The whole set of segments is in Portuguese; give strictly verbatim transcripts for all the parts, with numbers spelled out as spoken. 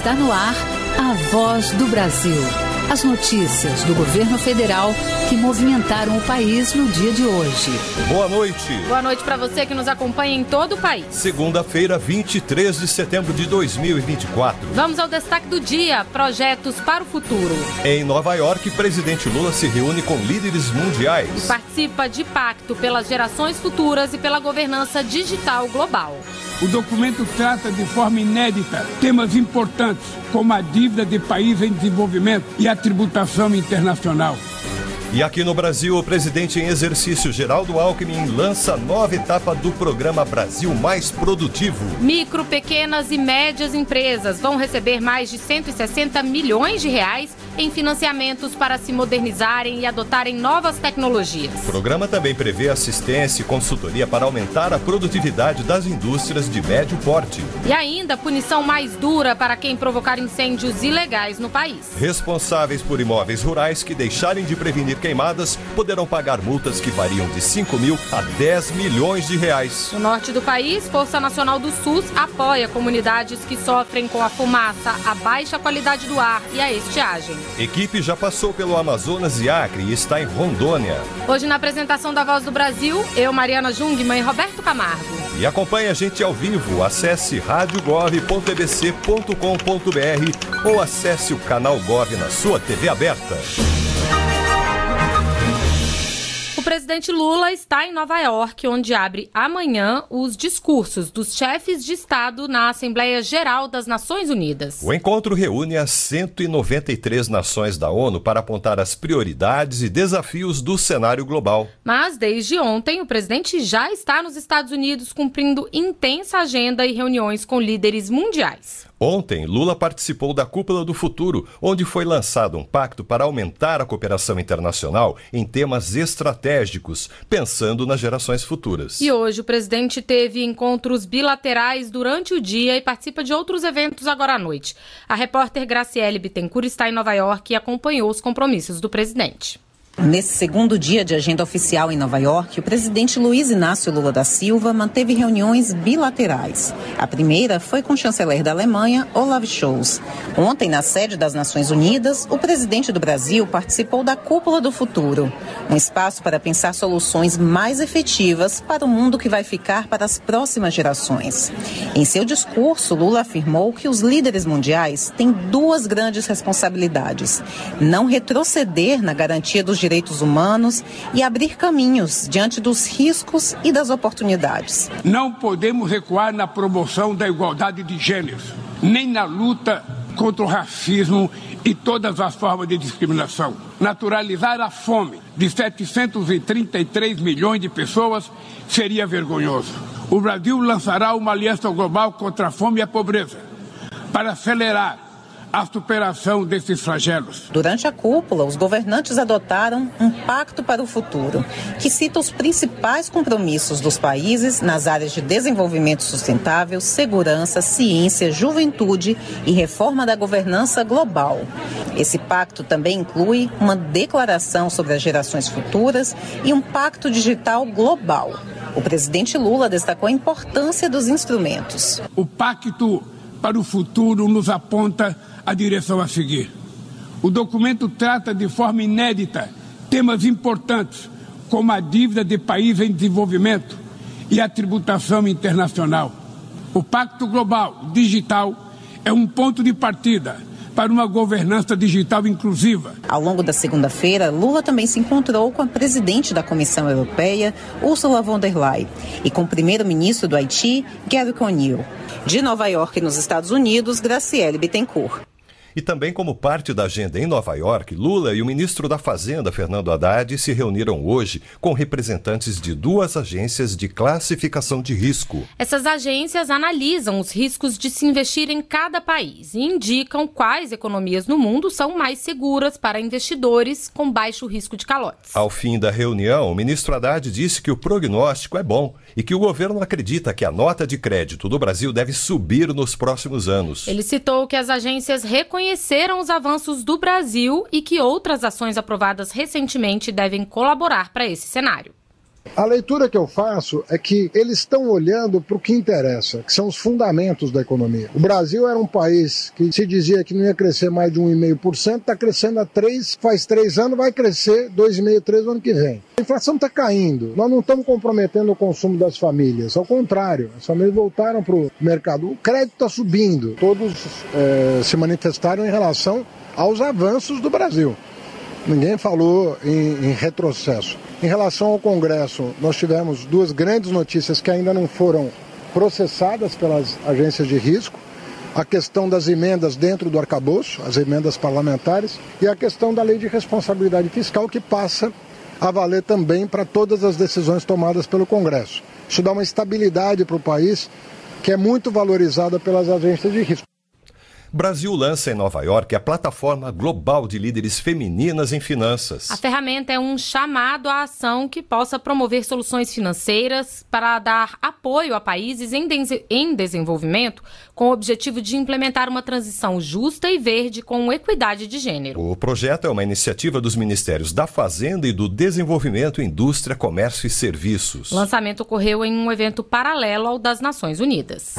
Está no ar a Voz do Brasil. As notícias do governo federal que movimentaram o país no dia de hoje. Boa noite. Boa noite para você que nos acompanha em todo o país. Segunda-feira, vinte e três de setembro de dois mil e vinte e quatro. Vamos ao destaque do dia: projetos para o futuro. Em Nova York, presidente Lula se reúne com líderes mundiais. E participa de pacto pelas gerações futuras e pela governança digital global. O documento trata de forma inédita temas importantes, como a dívida de país em desenvolvimento e a tributação internacional. E aqui no Brasil, o presidente em exercício, Geraldo Alckmin, lança nova etapa do programa Brasil Mais Produtivo. Micro, pequenas e médias empresas vão receber mais de cento e sessenta milhões de reais em financiamentos para se modernizarem e adotarem novas tecnologias. O programa também prevê assistência e consultoria para aumentar a produtividade das indústrias de médio porte. E ainda punição mais dura para quem provocar incêndios ilegais no país. Responsáveis por imóveis rurais que deixarem de prevenir queimadas poderão pagar multas que variam de cinco mil a dez milhões de reais. No norte do país, Força Nacional do SUS apoia comunidades que sofrem com a fumaça, a baixa qualidade do ar e a estiagem. Equipe já passou pelo Amazonas e Acre e está em Rondônia. Hoje, na apresentação da Voz do Brasil, eu, Mariana Jungmann e Roberto Camargo. E acompanhe a gente ao vivo. Acesse rádio gov ponto e b c ponto com ponto b r ou acesse o canal Gov na sua T V aberta. O presidente Lula está em Nova York, onde abre amanhã os discursos dos chefes de Estado na Assembleia Geral das Nações Unidas. O encontro reúne as cento e noventa e três nações da ONU para apontar as prioridades e desafios do cenário global. Mas, desde ontem, o presidente já está nos Estados Unidos cumprindo intensa agenda e reuniões com líderes mundiais. Ontem, Lula participou da Cúpula do Futuro, onde foi lançado um pacto para aumentar a cooperação internacional em temas estratégicos, pensando nas gerações futuras. E hoje o presidente teve encontros bilaterais durante o dia e participa de outros eventos agora à noite. A repórter Graciele Bittencourt está em Nova York e acompanhou os compromissos do presidente. Nesse segundo dia de agenda oficial em Nova York, o presidente Luiz Inácio Lula da Silva manteve reuniões bilaterais. A primeira foi com o chanceler da Alemanha, Olaf Scholz. Ontem, na sede das Nações Unidas, o presidente do Brasil participou da Cúpula do Futuro, um espaço para pensar soluções mais efetivas para o mundo que vai ficar para as próximas gerações. Em seu discurso, Lula afirmou que os líderes mundiais têm duas grandes responsabilidades: não retroceder na garantia dos direitos humanos e abrir caminhos diante dos riscos e das oportunidades. Não podemos recuar na promoção da igualdade de gêneros, nem na luta contra o racismo e todas as formas de discriminação. Naturalizar a fome de setecentos e trinta e três milhões de pessoas seria vergonhoso. O Brasil lançará uma aliança global contra a fome e a pobreza para acelerar a superação desses flagelos. Durante a cúpula, os governantes adotaram um pacto para o futuro, que cita os principais compromissos dos países nas áreas de desenvolvimento sustentável, segurança, ciência, juventude e reforma da governança global. Esse pacto também inclui uma declaração sobre as gerações futuras e um pacto digital global. O presidente Lula destacou a importância dos instrumentos. O pacto para o futuro nos aponta a direção a seguir. O documento trata de forma inédita temas importantes, como a dívida de país em desenvolvimento e a tributação internacional. O Pacto Global Digital é um ponto de partida para uma governança digital inclusiva. Ao longo da segunda-feira, Lula também se encontrou com a presidente da Comissão Europeia, Ursula von der Leyen, e com o primeiro-ministro do Haiti, Gary Conille. De Nova York, nos Estados Unidos, Graciele Bittencourt. E também como parte da agenda em Nova York, Lula e o ministro da Fazenda, Fernando Haddad, se reuniram hoje com representantes de duas agências de classificação de risco. Essas agências analisam os riscos de se investir em cada país e indicam quais economias no mundo são mais seguras para investidores com baixo risco de calotes. Ao fim da reunião, o ministro Haddad disse que o prognóstico é bom e que o governo acredita que a nota de crédito do Brasil deve subir nos próximos anos. Ele citou que as agências reconheceram Reconheceram os avanços do Brasil e que outras ações aprovadas recentemente devem colaborar para esse cenário. A leitura que eu faço é que eles estão olhando para o que interessa, que são os fundamentos da economia. O Brasil era um país que se dizia que não ia crescer mais de um vírgula cinco por cento, está crescendo a três por cento, faz três anos, vai crescer dois vírgula cinco por cento, três por cento no ano que vem. A inflação está caindo, nós não estamos comprometendo o consumo das famílias, ao contrário, as famílias voltaram para o mercado, o crédito está subindo, todos é, se manifestaram em relação aos avanços do Brasil. Ninguém falou em, em retrocesso. Em relação ao Congresso, nós tivemos duas grandes notícias que ainda não foram processadas pelas agências de risco. A questão das emendas dentro do arcabouço, as emendas parlamentares, e a questão da lei de responsabilidade fiscal, que passa a valer também para todas as decisões tomadas pelo Congresso. Isso dá uma estabilidade para o país, que é muito valorizada pelas agências de risco. Brasil lança em Nova York a plataforma global de líderes femininas em finanças. A ferramenta é um chamado à ação que possa promover soluções financeiras para dar apoio a países em, de- em desenvolvimento com o objetivo de implementar uma transição justa e verde com equidade de gênero. O projeto é uma iniciativa dos Ministérios da Fazenda e do Desenvolvimento, Indústria, Comércio e Serviços. O lançamento ocorreu em um evento paralelo ao das Nações Unidas.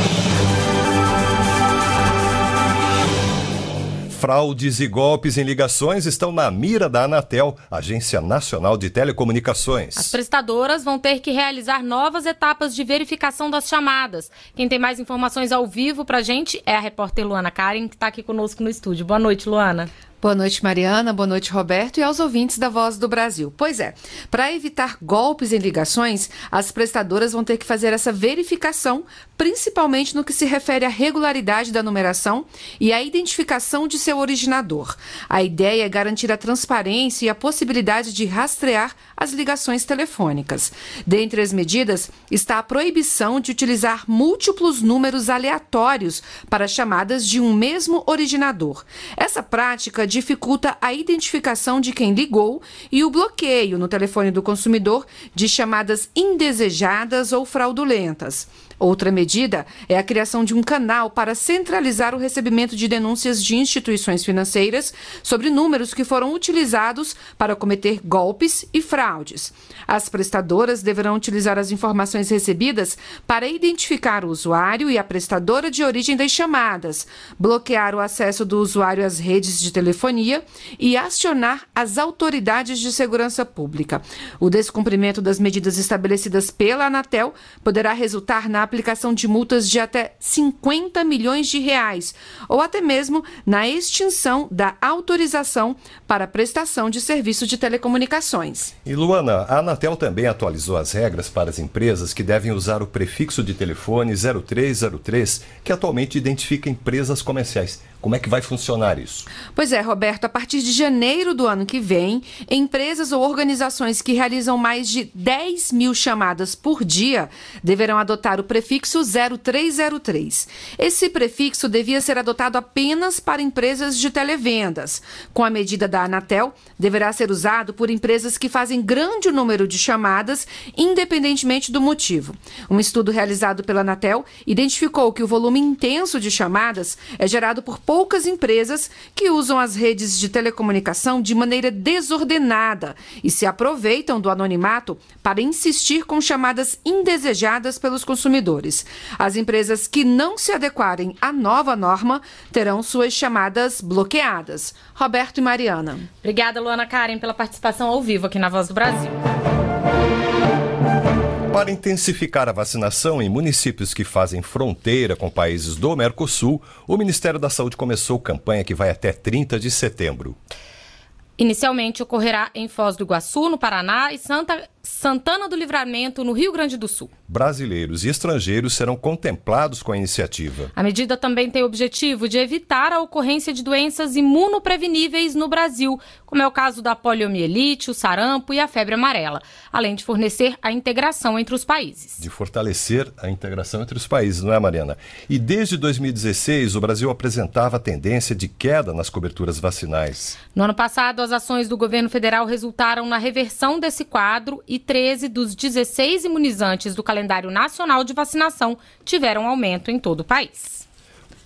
Fraudes e golpes em ligações estão na mira da Anatel, Agência Nacional de Telecomunicações. As prestadoras vão ter que realizar novas etapas de verificação das chamadas. Quem tem mais informações ao vivo pra gente é a repórter Luana Karen, que está aqui conosco no estúdio. Boa noite, Luana. Boa noite, Mariana. Boa noite, Roberto, e aos ouvintes da Voz do Brasil. Pois é, para evitar golpes em ligações, as prestadoras vão ter que fazer essa verificação, principalmente no que se refere à regularidade da numeração e à identificação de seu originador. A ideia é garantir a transparência e a possibilidade de rastrear as ligações telefônicas. Dentre as medidas está a proibição de utilizar múltiplos números aleatórios para chamadas de um mesmo originador. Essa prática dificulta a identificação de quem ligou e o bloqueio no telefone do consumidor de chamadas indesejadas ou fraudulentas. Outra medida é a criação de um canal para centralizar o recebimento de denúncias de instituições financeiras sobre números que foram utilizados para cometer golpes e fraudes. As prestadoras deverão utilizar as informações recebidas para identificar o usuário e a prestadora de origem das chamadas, bloquear o acesso do usuário às redes de telefonia e acionar as autoridades de segurança pública. O descumprimento das medidas estabelecidas pela Anatel poderá resultar na aplicação de multas de até cinquenta milhões de reais, ou até mesmo na extinção da autorização para prestação de serviço de telecomunicações. E Luana, a Anatel também atualizou as regras para as empresas que devem usar o prefixo de telefone zero três zero três, que atualmente identifica empresas comerciais. Como é que vai funcionar isso? Pois é, Roberto, a partir de janeiro do ano que vem, empresas ou organizações que realizam mais de dez mil chamadas por dia deverão adotar o prefixo zero três zero três. Esse prefixo devia ser adotado apenas para empresas de televendas. Com a medida da Anatel, deverá ser usado por empresas que fazem grande número de chamadas, independentemente do motivo. Um estudo realizado pela Anatel identificou que o volume intenso de chamadas é gerado por poucas empresas que usam as redes de telecomunicação de maneira desordenada e se aproveitam do anonimato para insistir com chamadas indesejadas pelos consumidores. As empresas que não se adequarem à nova norma terão suas chamadas bloqueadas. Roberto e Mariana. Obrigada, Luana Karen, pela participação ao vivo aqui na Voz do Brasil. Para intensificar a vacinação em municípios que fazem fronteira com países do Mercosul, o Ministério da Saúde começou campanha que vai até trinta de setembro. Inicialmente ocorrerá em Foz do Iguaçu, no Paraná, e Santa, Santana do Livramento, no Rio Grande do Sul. Brasileiros e estrangeiros serão contemplados com a iniciativa. A medida também tem o objetivo de evitar a ocorrência de doenças imunopreveníveis no Brasil, como é o caso da poliomielite, o sarampo e a febre amarela, além de fornecer a integração entre os países. De fortalecer a integração entre os países, não é, Mariana? E desde dois mil e dezesseis, o Brasil apresentava a tendência de queda nas coberturas vacinais. No ano passado, as ações do governo federal resultaram na reversão desse quadro e treze dos dezesseis imunizantes do calendário nacional de vacinação tiveram aumento em todo o país.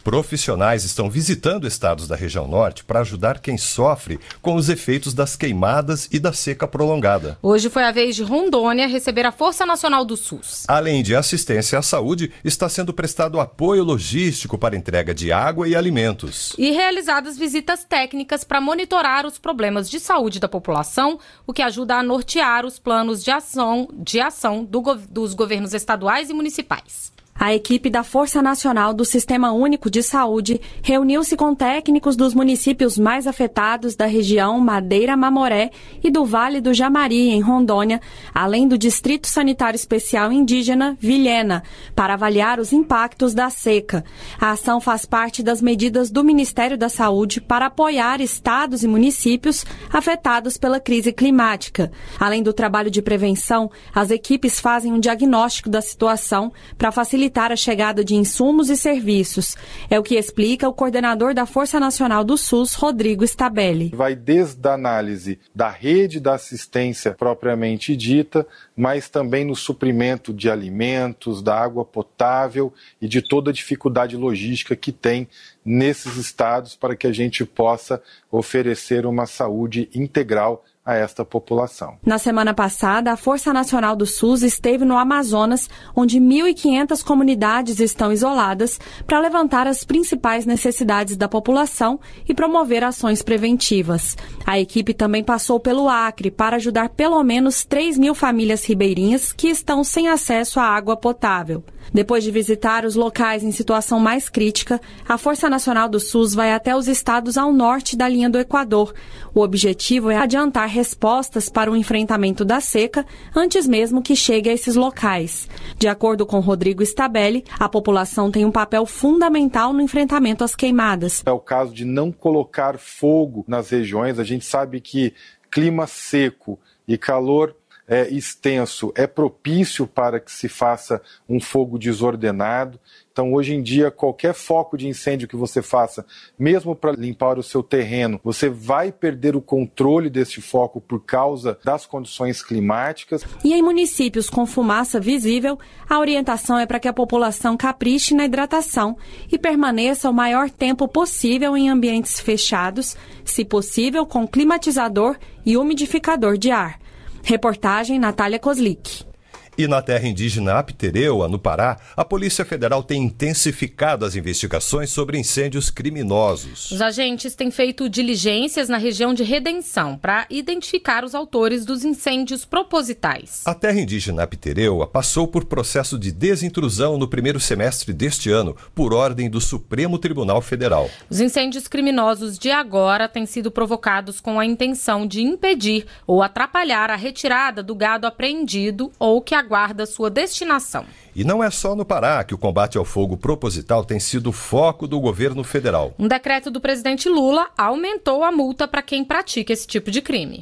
Profissionais estão visitando estados da região norte para ajudar quem sofre com os efeitos das queimadas e da seca prolongada. Hoje foi a vez de Rondônia receber a Força Nacional do SUS. Além de assistência à saúde, está sendo prestado apoio logístico para entrega de água e alimentos. E realizadas visitas técnicas para monitorar os problemas de saúde da população, o que ajuda a nortear os planos de ação, de ação do, dos governos estaduais e municipais. A equipe da Força Nacional do Sistema Único de Saúde reuniu-se com técnicos dos municípios mais afetados da região Madeira-Mamoré e do Vale do Jamari, em Rondônia, além do Distrito Sanitário Especial Indígena Vilhena, para avaliar os impactos da seca. A ação faz parte das medidas do Ministério da Saúde para apoiar estados e municípios afetados pela crise climática. Além do trabalho de prevenção, as equipes fazem um diagnóstico da situação para facilitar a chegada de insumos e serviços. É o que explica o coordenador da Força Nacional do SUS, Rodrigo Stabelli. Vai desde a análise da rede da assistência propriamente dita, mas também no suprimento de alimentos, da água potável e de toda a dificuldade logística que tem nesses estados para que a gente possa oferecer uma saúde integral a esta população. Na semana passada, a Força Nacional do SUS esteve no Amazonas, onde mil e quinhentas comunidades estão isoladas, para levantar as principais necessidades da população e promover ações preventivas. A equipe também passou pelo Acre para ajudar pelo menos três mil famílias ribeirinhas que estão sem acesso à água potável. Depois de visitar os locais em situação mais crítica, a Força Nacional do SUS vai até os estados ao norte da linha do Equador. O objetivo é adiantar respostas para o enfrentamento da seca antes mesmo que chegue a esses locais. De acordo com Rodrigo Stabelli, a população tem um papel fundamental no enfrentamento às queimadas. É o caso de não colocar fogo nas regiões. A gente sabe que clima seco e calor É, extenso, é propício para que se faça um fogo desordenado. Então, hoje em dia, qualquer foco de incêndio que você faça, mesmo para limpar o seu terreno, você vai perder o controle desse foco por causa das condições climáticas. E em municípios com fumaça visível, a orientação é para que a população capriche na hidratação e permaneça o maior tempo possível em ambientes fechados, se possível com climatizador e umidificador de ar. Reportagem Natália Kozlik. E na terra indígena Aptereuá, no Pará, a Polícia Federal tem intensificado as investigações sobre incêndios criminosos. Os agentes têm feito diligências na região de Redenção para identificar os autores dos incêndios propositais. A terra indígena Aptereuá passou por processo de desintrusão no primeiro semestre deste ano, por ordem do Supremo Tribunal Federal. Os incêndios criminosos de agora têm sido provocados com a intenção de impedir ou atrapalhar a retirada do gado apreendido ou que aguarda sua destinação. E não é só no Pará que o combate ao fogo proposital tem sido o foco do governo federal. Um decreto do presidente Lula aumentou a multa para quem pratica esse tipo de crime.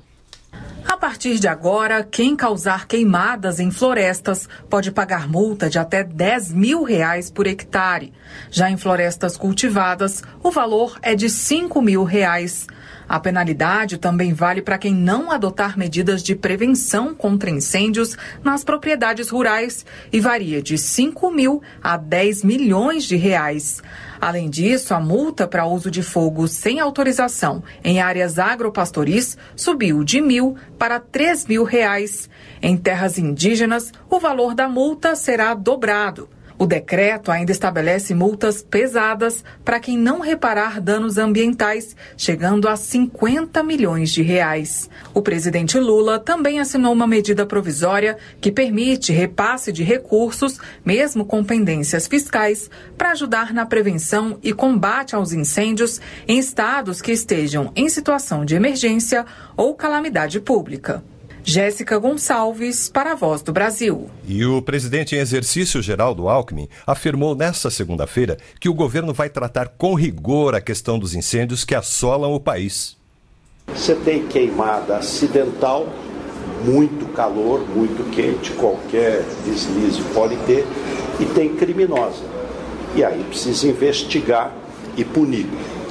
A partir de agora, quem causar queimadas em florestas pode pagar multa de até dez mil reais por hectare. Já em florestas cultivadas, o valor é de cinco mil reais. A penalidade também vale para quem não adotar medidas de prevenção contra incêndios nas propriedades rurais e varia de cinco mil a dez milhões de reais. Além disso, a multa para uso de fogo sem autorização em áreas agropastoris subiu de mil para três mil reais. Em terras indígenas, o valor da multa será dobrado. O decreto ainda estabelece multas pesadas para quem não reparar danos ambientais, chegando a cinquenta milhões de reais. O presidente Lula também assinou uma medida provisória que permite repasse de recursos, mesmo com pendências fiscais, para ajudar na prevenção e combate aos incêndios em estados que estejam em situação de emergência ou calamidade pública. Jéssica Gonçalves, para a Voz do Brasil. E o presidente em exercício, Geraldo Alckmin, afirmou nesta segunda-feira que o governo vai tratar com rigor a questão dos incêndios que assolam o país. Você tem queimada acidental, muito calor, muito quente, qualquer deslize pode ter, e tem criminosa. E aí precisa investigar e punir.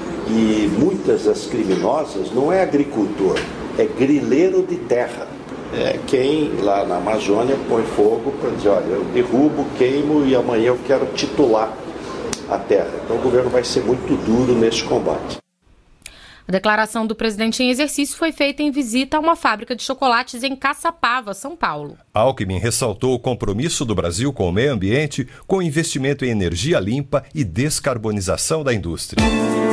E muitas das criminosas não é agricultor, é grileiro de terra. É quem lá na Amazônia põe fogo para dizer, olha, eu derrubo, queimo e amanhã eu quero titular a terra. Então o governo vai ser muito duro neste combate. A declaração do presidente em exercício foi feita em visita a uma fábrica de chocolates em Caçapava, São Paulo. Alckmin ressaltou o compromisso do Brasil com o meio ambiente, com investimento em energia limpa e descarbonização da indústria.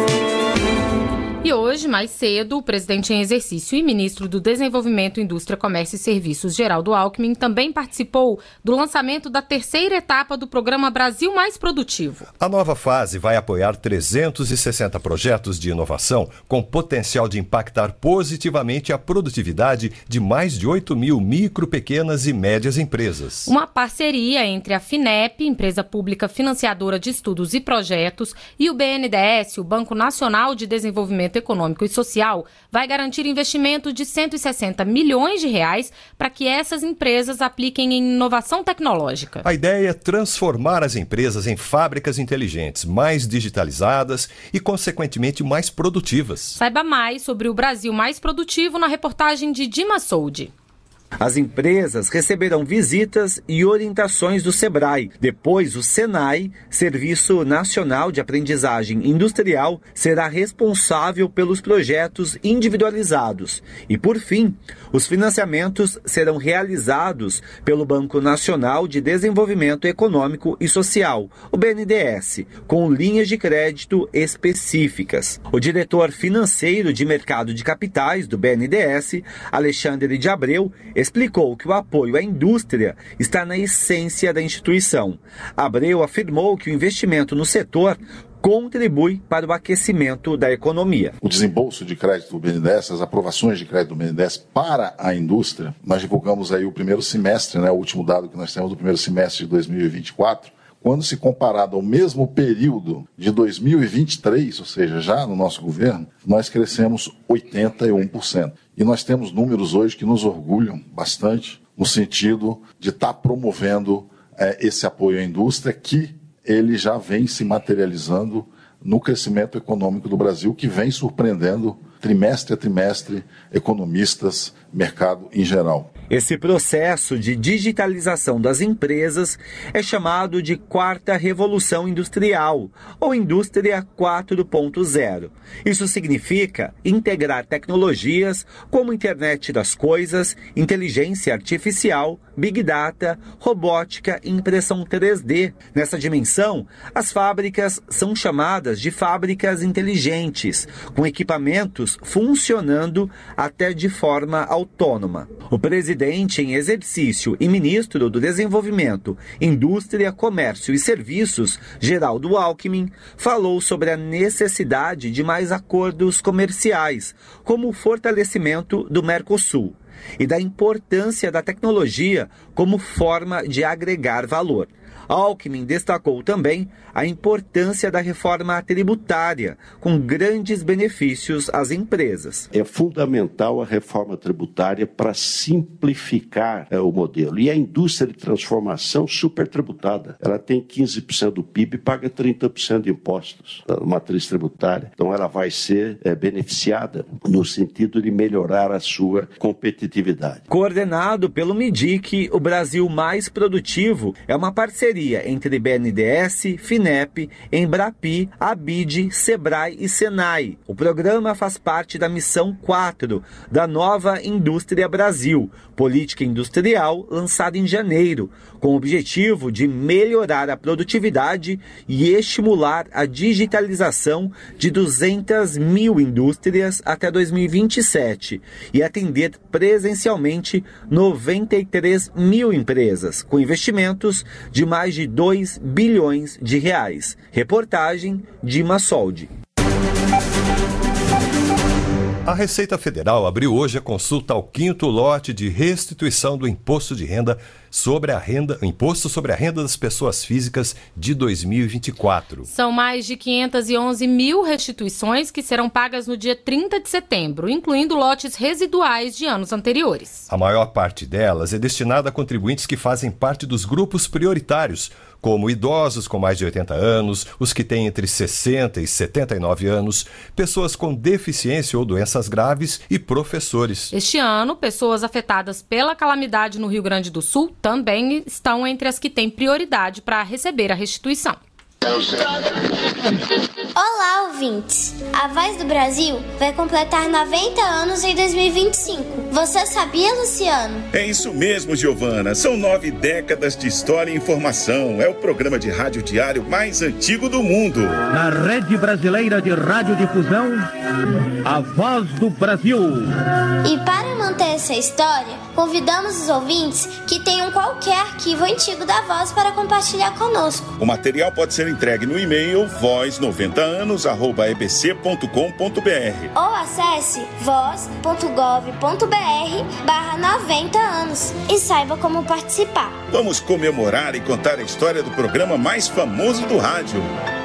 E hoje, mais cedo, o presidente em exercício e ministro do Desenvolvimento, Indústria, Comércio e Serviços, Geraldo Alckmin, também participou do lançamento da terceira etapa do programa Brasil Mais Produtivo. A nova fase vai apoiar trezentos e sessenta projetos de inovação com potencial de impactar positivamente a produtividade de mais de oito mil micro, pequenas e médias empresas. Uma parceria entre a FINEP, empresa pública financiadora de estudos e projetos, e o B N D E S, o Banco Nacional de Desenvolvimento Econômico e Social, vai garantir investimento de cento e sessenta milhões de reais para que essas empresas apliquem em inovação tecnológica. A ideia é transformar as empresas em fábricas inteligentes, mais digitalizadas e, consequentemente, mais produtivas. Saiba mais sobre o Brasil Mais Produtivo na reportagem de Dima Soldi. As empresas receberão visitas e orientações do SEBRAE. Depois, o SENAI, Serviço Nacional de Aprendizagem Industrial, será responsável pelos projetos individualizados. E, por fim, os financiamentos serão realizados pelo Banco Nacional de Desenvolvimento Econômico e Social, o B N D E S, com linhas de crédito específicas. O diretor financeiro de mercado de capitais do B N D E S, Alexandre de Abreu, explicou que o apoio à indústria está na essência da instituição. Abreu afirmou que o investimento no setor contribui para o aquecimento da economia. O desembolso de crédito do B N D E S, as aprovações de crédito do B N D E S para a indústria, nós divulgamos aí o primeiro semestre, né, o último dado que nós temos do primeiro semestre de dois mil e vinte e quatro, quando se comparado ao mesmo período de dois mil e vinte e três, ou seja, já no nosso governo, nós crescemos oitenta e um por cento. E nós temos números hoje que nos orgulham bastante, no sentido de estar promovendo é, esse apoio à indústria, que ele já vem se materializando no crescimento econômico do Brasil, que vem surpreendendo trimestre a trimestre economistas, mercado em geral. Esse processo de digitalização das empresas é chamado de Quarta Revolução Industrial, ou Indústria quatro ponto zero. Isso significa integrar tecnologias como internet das coisas, inteligência artificial, big data, robótica e impressão três D. Nessa dimensão, as fábricas são chamadas de fábricas inteligentes, com equipamentos funcionando até de forma autônoma. O presidente em exercício e ministro do Desenvolvimento, Indústria, Comércio e Serviços, Geraldo Alckmin, falou sobre a necessidade de mais acordos comerciais, como o fortalecimento do Mercosul, e da importância da tecnologia como forma de agregar valor. Alckmin destacou também a importância da reforma tributária, com grandes benefícios às empresas. É fundamental a reforma tributária para simplificar é, o modelo. E a indústria de transformação super tributada. Ela tem quinze por cento do P I B e paga trinta por cento de impostos da matriz tributária. Então ela vai ser é, beneficiada no sentido de melhorar a sua competitividade. Coordenado pelo MIDIC, o Brasil Mais Produtivo é uma parceria entre B N D E S, FINEP, Embrapi, Abid, SEBRAE e SENAI. O programa faz parte da missão quatro da Nova Indústria Brasil, política industrial lançada em janeiro, com o objetivo de melhorar a produtividade e estimular a digitalização de duzentas mil indústrias até dois mil e vinte e sete e atender presencialmente noventa e três mil empresas, com investimentos de mais de dois bilhões de reais. Reportagem Dima Soldi. A Receita Federal abriu hoje a consulta ao quinto lote de restituição do imposto de renda sobre a renda, imposto sobre a renda das pessoas físicas de dois mil e vinte e quatro. São mais de quinhentas e onze mil restituições que serão pagas no dia trinta de setembro, incluindo lotes residuais de anos anteriores. A maior parte delas é destinada a contribuintes que fazem parte dos grupos prioritários, como idosos com mais de oitenta anos, os que têm entre sessenta e setenta e nove anos, pessoas com deficiência ou doenças graves e professores. Este ano, pessoas afetadas pela calamidade no Rio Grande do Sul também estão entre as que têm prioridade para receber a restituição. Olá, ouvintes! A Voz do Brasil vai completar noventa anos em dois mil e vinte e cinco. Você sabia, Luciano? É isso mesmo, Giovana. São nove décadas de história e informação. É o programa de rádio diário mais antigo do mundo. Na Rede Brasileira de Radiodifusão, a Voz do Brasil. E para manter essa história, convidamos os ouvintes que tenham qualquer arquivo antigo da Voz para compartilhar conosco. O material pode ser entregue no e-mail voz noventa anos arroba e b c ponto com ponto b r ou acesse voz ponto gov ponto b r barra noventa anos e saiba como participar. Vamos comemorar e contar a história do programa mais famoso do rádio.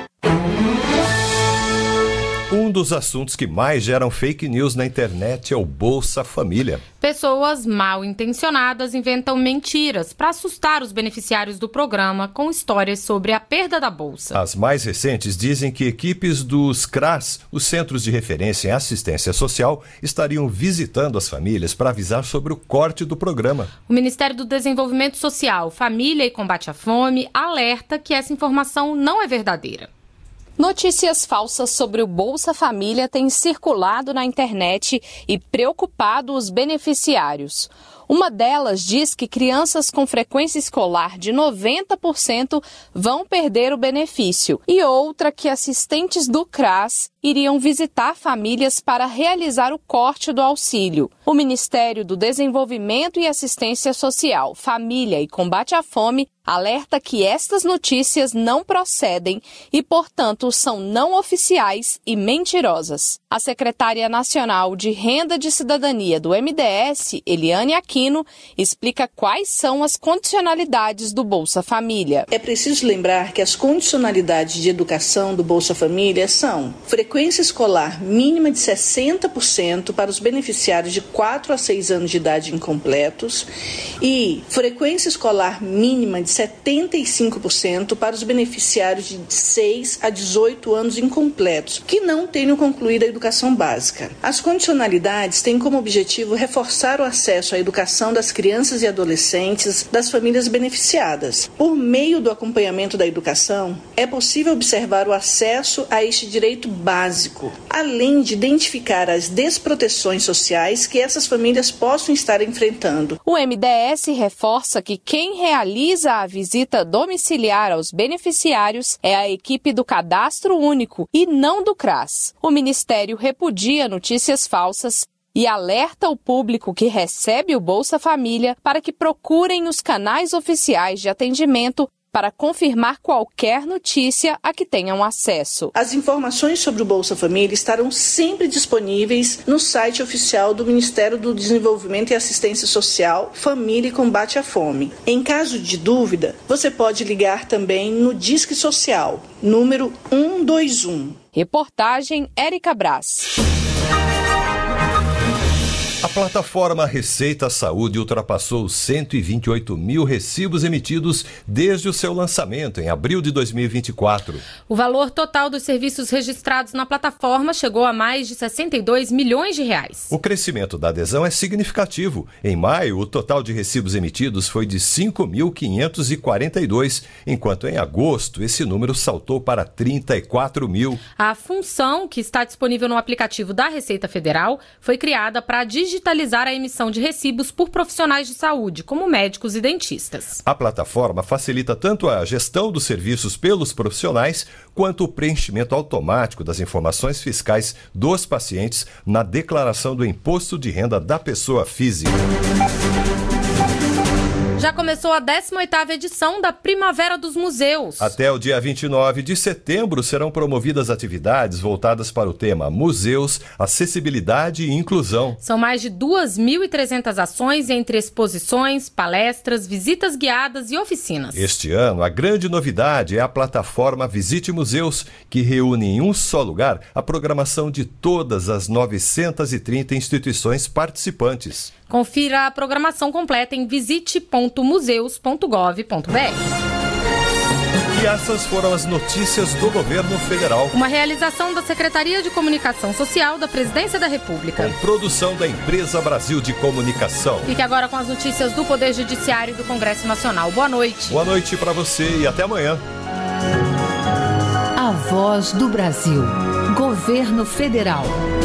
Um dos assuntos que mais geram fake news na internet é o Bolsa Família. Pessoas mal intencionadas inventam mentiras para assustar os beneficiários do programa com histórias sobre a perda da bolsa. As mais recentes dizem que equipes dos C R A S, os Centros de Referência em Assistência Social, estariam visitando as famílias para avisar sobre o corte do programa. O Ministério do Desenvolvimento Social, Família e Combate à Fome alerta que essa informação não é verdadeira. Notícias falsas sobre o Bolsa Família têm circulado na internet e preocupado os beneficiários. Uma delas diz que crianças com frequência escolar de noventa por cento vão perder o benefício e outra que assistentes do C R A S iriam visitar famílias para realizar o corte do auxílio. O Ministério do Desenvolvimento e Assistência Social, Família e Combate à Fome alerta que estas notícias não procedem e, portanto, são não oficiais e mentirosas. A secretária nacional de Renda de Cidadania do M D S, Eliane Aquino, explica quais são as condicionalidades do Bolsa Família. É preciso lembrar que as condicionalidades de educação do Bolsa Família são frequência escolar mínima de sessenta por cento para os beneficiários de quatro a seis anos de idade incompletos e frequência escolar mínima de setenta e cinco por cento para os beneficiários de seis a dezoito anos incompletos, que não tenham concluído a educação básica. As condicionalidades têm como objetivo reforçar o acesso à educação das crianças e adolescentes das famílias beneficiadas. Por meio do acompanhamento da educação, é possível observar o acesso a este direito básico, além de identificar as desproteções sociais que essas famílias possam estar enfrentando. O M D S reforça que quem realiza a visita domiciliar aos beneficiários é a equipe do Cadastro Único e não do C R A S. O Ministério repudia notícias falsas e alerta o público que recebe o Bolsa Família para que procurem os canais oficiais de atendimento para confirmar qualquer notícia a que tenham acesso. As informações sobre o Bolsa Família estarão sempre disponíveis no site oficial do Ministério do Desenvolvimento e Assistência Social, Família e Combate à Fome. Em caso de dúvida, você pode ligar também no Disque Social, número um dois um. Reportagem Érica Brás. A plataforma Receita Saúde ultrapassou cento e vinte e oito mil recibos emitidos desde o seu lançamento, em abril de dois mil e vinte e quatro. O valor total dos serviços registrados na plataforma chegou a mais de sessenta e dois milhões de reais. O crescimento da adesão é significativo. Em maio, o total de recibos emitidos foi de cinco mil quinhentos e quarenta e dois, enquanto em agosto esse número saltou para trinta e quatro mil. A função, que está disponível no aplicativo da Receita Federal, foi criada para digitalizar a emissão de recibos por profissionais de saúde, como médicos e dentistas. A plataforma facilita tanto a gestão dos serviços pelos profissionais, quanto o preenchimento automático das informações fiscais dos pacientes na declaração do imposto de renda da pessoa física. Já começou a décima oitava edição da Primavera dos Museus. Até o dia vinte e nove de setembro serão promovidas atividades voltadas para o tema Museus, Acessibilidade e Inclusão. São mais de duas mil e trezentas ações entre exposições, palestras, visitas guiadas e oficinas. Este ano, a grande novidade é a plataforma Visite Museus, que reúne em um só lugar a programação de todas as novecentas e trinta instituições participantes. Confira a programação completa em visite ponto museus ponto gov ponto b r. E essas foram as notícias do governo federal. Uma realização da Secretaria de Comunicação Social da Presidência da República. Com produção da Empresa Brasil de Comunicação. Fique agora com as notícias do Poder Judiciário e do Congresso Nacional. Boa noite. Boa noite para você e até amanhã. Voz do Brasil. Governo Federal.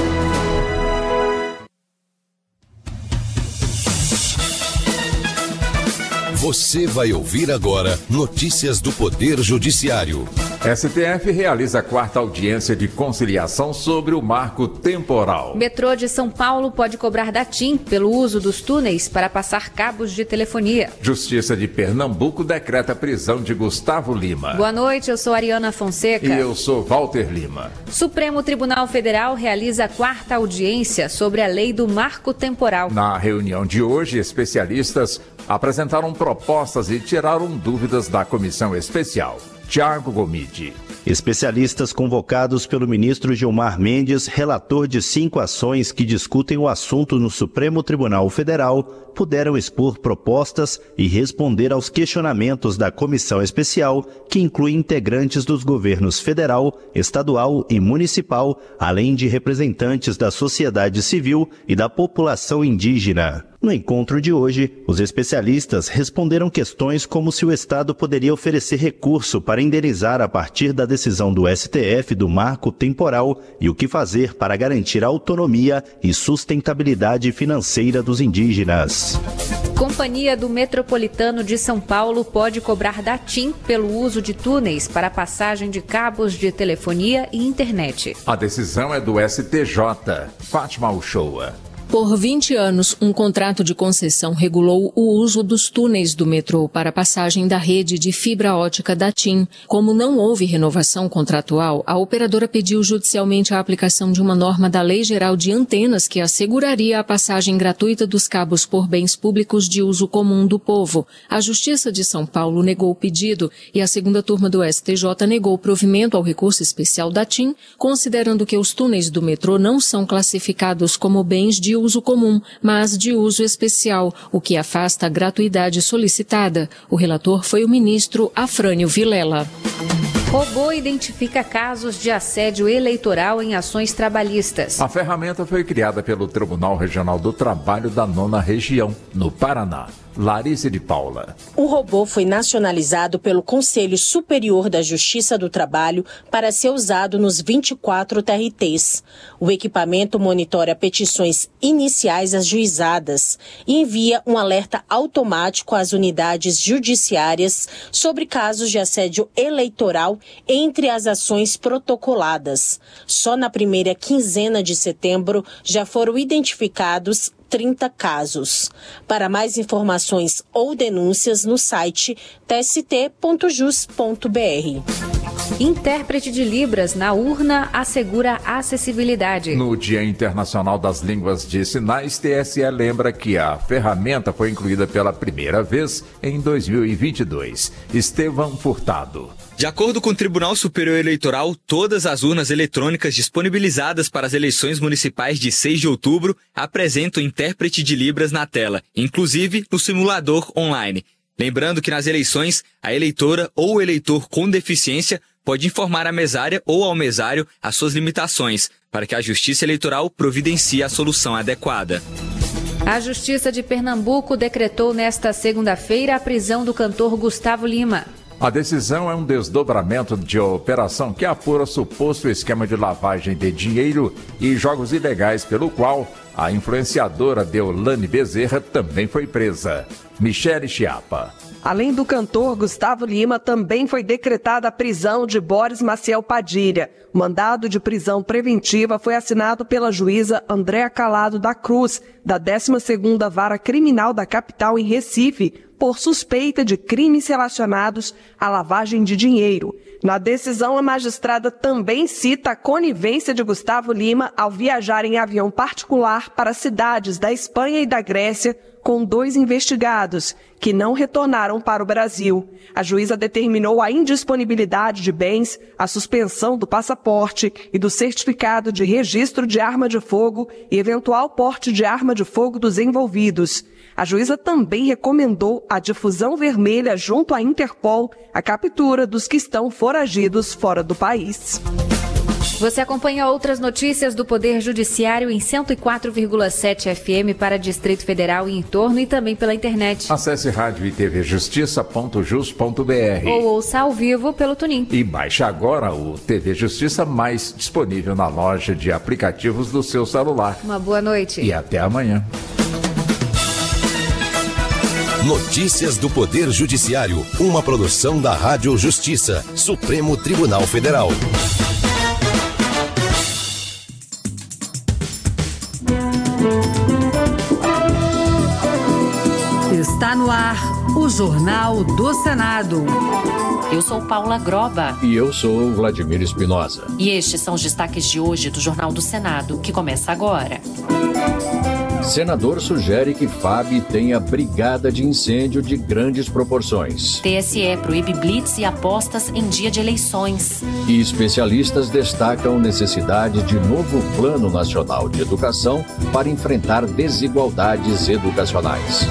Você vai ouvir agora notícias do Poder Judiciário. S T F realiza a quarta audiência de conciliação sobre o marco temporal. Metrô de São Paulo pode cobrar da TIM pelo uso dos túneis para passar cabos de telefonia. Justiça de Pernambuco decreta a prisão de Gustavo Lima. Boa noite, eu sou Ariana Fonseca. E eu sou Walter Lima. Supremo Tribunal Federal realiza a quarta audiência sobre a lei do marco temporal. Na reunião de hoje, especialistas apresentaram propostas e tiraram dúvidas da comissão especial. Tiago Gomide. Especialistas convocados pelo ministro Gilmar Mendes, relator de cinco ações que discutem o assunto no Supremo Tribunal Federal, puderam expor propostas e responder aos questionamentos da comissão especial, que inclui integrantes dos governos federal, estadual e municipal, além de representantes da sociedade civil e da população indígena. No encontro de hoje, os especialistas responderam questões como se o Estado poderia oferecer recurso para indenizar a partir da decisão do S T F do marco temporal e o que fazer para garantir a autonomia e sustentabilidade financeira dos indígenas. Companhia do Metropolitano de São Paulo pode cobrar da TIM pelo uso de túneis para passagem de cabos de telefonia e internet. A decisão é do S T J. Fátima Uchoa. Por vinte anos, um contrato de concessão regulou o uso dos túneis do metrô para passagem da rede de fibra ótica da TIM. Como não houve renovação contratual, a operadora pediu judicialmente a aplicação de uma norma da Lei Geral de Antenas que asseguraria a passagem gratuita dos cabos por bens públicos de uso comum do povo. A Justiça de São Paulo negou o pedido e a segunda turma do S T J negou provimento ao recurso especial da TIM, considerando que os túneis do metrô não são classificados como bens de uso comum, mas de uso especial, o que afasta a gratuidade solicitada. O relator foi o ministro Afrânio Vilela. Robô identifica casos de assédio eleitoral em ações trabalhistas. A ferramenta foi criada pelo Tribunal Regional do Trabalho da Nona Região, no Paraná. Larissa de Paula. O robô foi nacionalizado pelo Conselho Superior da Justiça do Trabalho para ser usado nos vinte e quatro T R Ts. O equipamento monitora petições iniciais ajuizadas e envia um alerta automático às unidades judiciárias sobre casos de assédio eleitoral entre as ações protocoladas. Só na primeira quinzena de setembro já foram identificados trinta casos. Para mais informações ou denúncias no site t s t ponto jus ponto b r. Intérprete de Libras na urna assegura acessibilidade. No Dia Internacional das Línguas de Sinais, T S E lembra que a ferramenta foi incluída pela primeira vez em dois mil e vinte e dois. Estevão Furtado. De acordo com o Tribunal Superior Eleitoral, todas as urnas eletrônicas disponibilizadas para as eleições municipais de seis de outubro apresentam intérprete de Libras na tela, inclusive no simulador online. Lembrando que nas eleições, a eleitora ou o eleitor com deficiência pode informar a mesária ou ao mesário as suas limitações, para que a Justiça Eleitoral providencie a solução adequada. A Justiça de Pernambuco decretou nesta segunda-feira a prisão do cantor Gustavo Lima. A decisão é um desdobramento de operação que apura suposto esquema de lavagem de dinheiro e jogos ilegais pelo qual a influenciadora Deolane Bezerra também foi presa. Michele Chiapa. Além do cantor Gustavo Lima, também foi decretada a prisão de Boris Maciel Padilha. O mandado de prisão preventiva foi assinado pela juíza Andréa Calado da Cruz, da décima segunda Vara Criminal da capital em Recife, por suspeita de crimes relacionados à lavagem de dinheiro. Na decisão, a magistrada também cita a conivência de Gustavo Lima ao viajar em avião particular para cidades da Espanha e da Grécia com dois investigados, que não retornaram para o Brasil. A juíza determinou a indisponibilidade de bens, a suspensão do passaporte e do certificado de registro de arma de fogo e eventual porte de arma de fogo dos envolvidos. A juíza também recomendou a difusão vermelha junto à Interpol, a captura dos que estão foragidos fora do país. Você acompanha outras notícias do Poder Judiciário em cento e quatro vírgula sete F M para Distrito Federal e entorno e também pela internet. Acesse rádio e tv justiça ponto jus ponto br ou ouça ao vivo pelo Tunin. E baixe agora o T V Justiça Mais, disponível na loja de aplicativos do seu celular. Uma boa noite. E até amanhã. Notícias do Poder Judiciário, uma produção da Rádio Justiça, Supremo Tribunal Federal. Está no ar o Jornal do Senado. Eu sou Paula Groba. E eu sou Vladimir Espinosa. E estes são os destaques de hoje do Jornal do Senado, que começa agora. Senador sugere que F A B tenha brigada de incêndio de grandes proporções. T S E proíbe blitz e apostas em dia de eleições. E especialistas destacam necessidade de novo Plano Nacional de Educação para enfrentar desigualdades educacionais.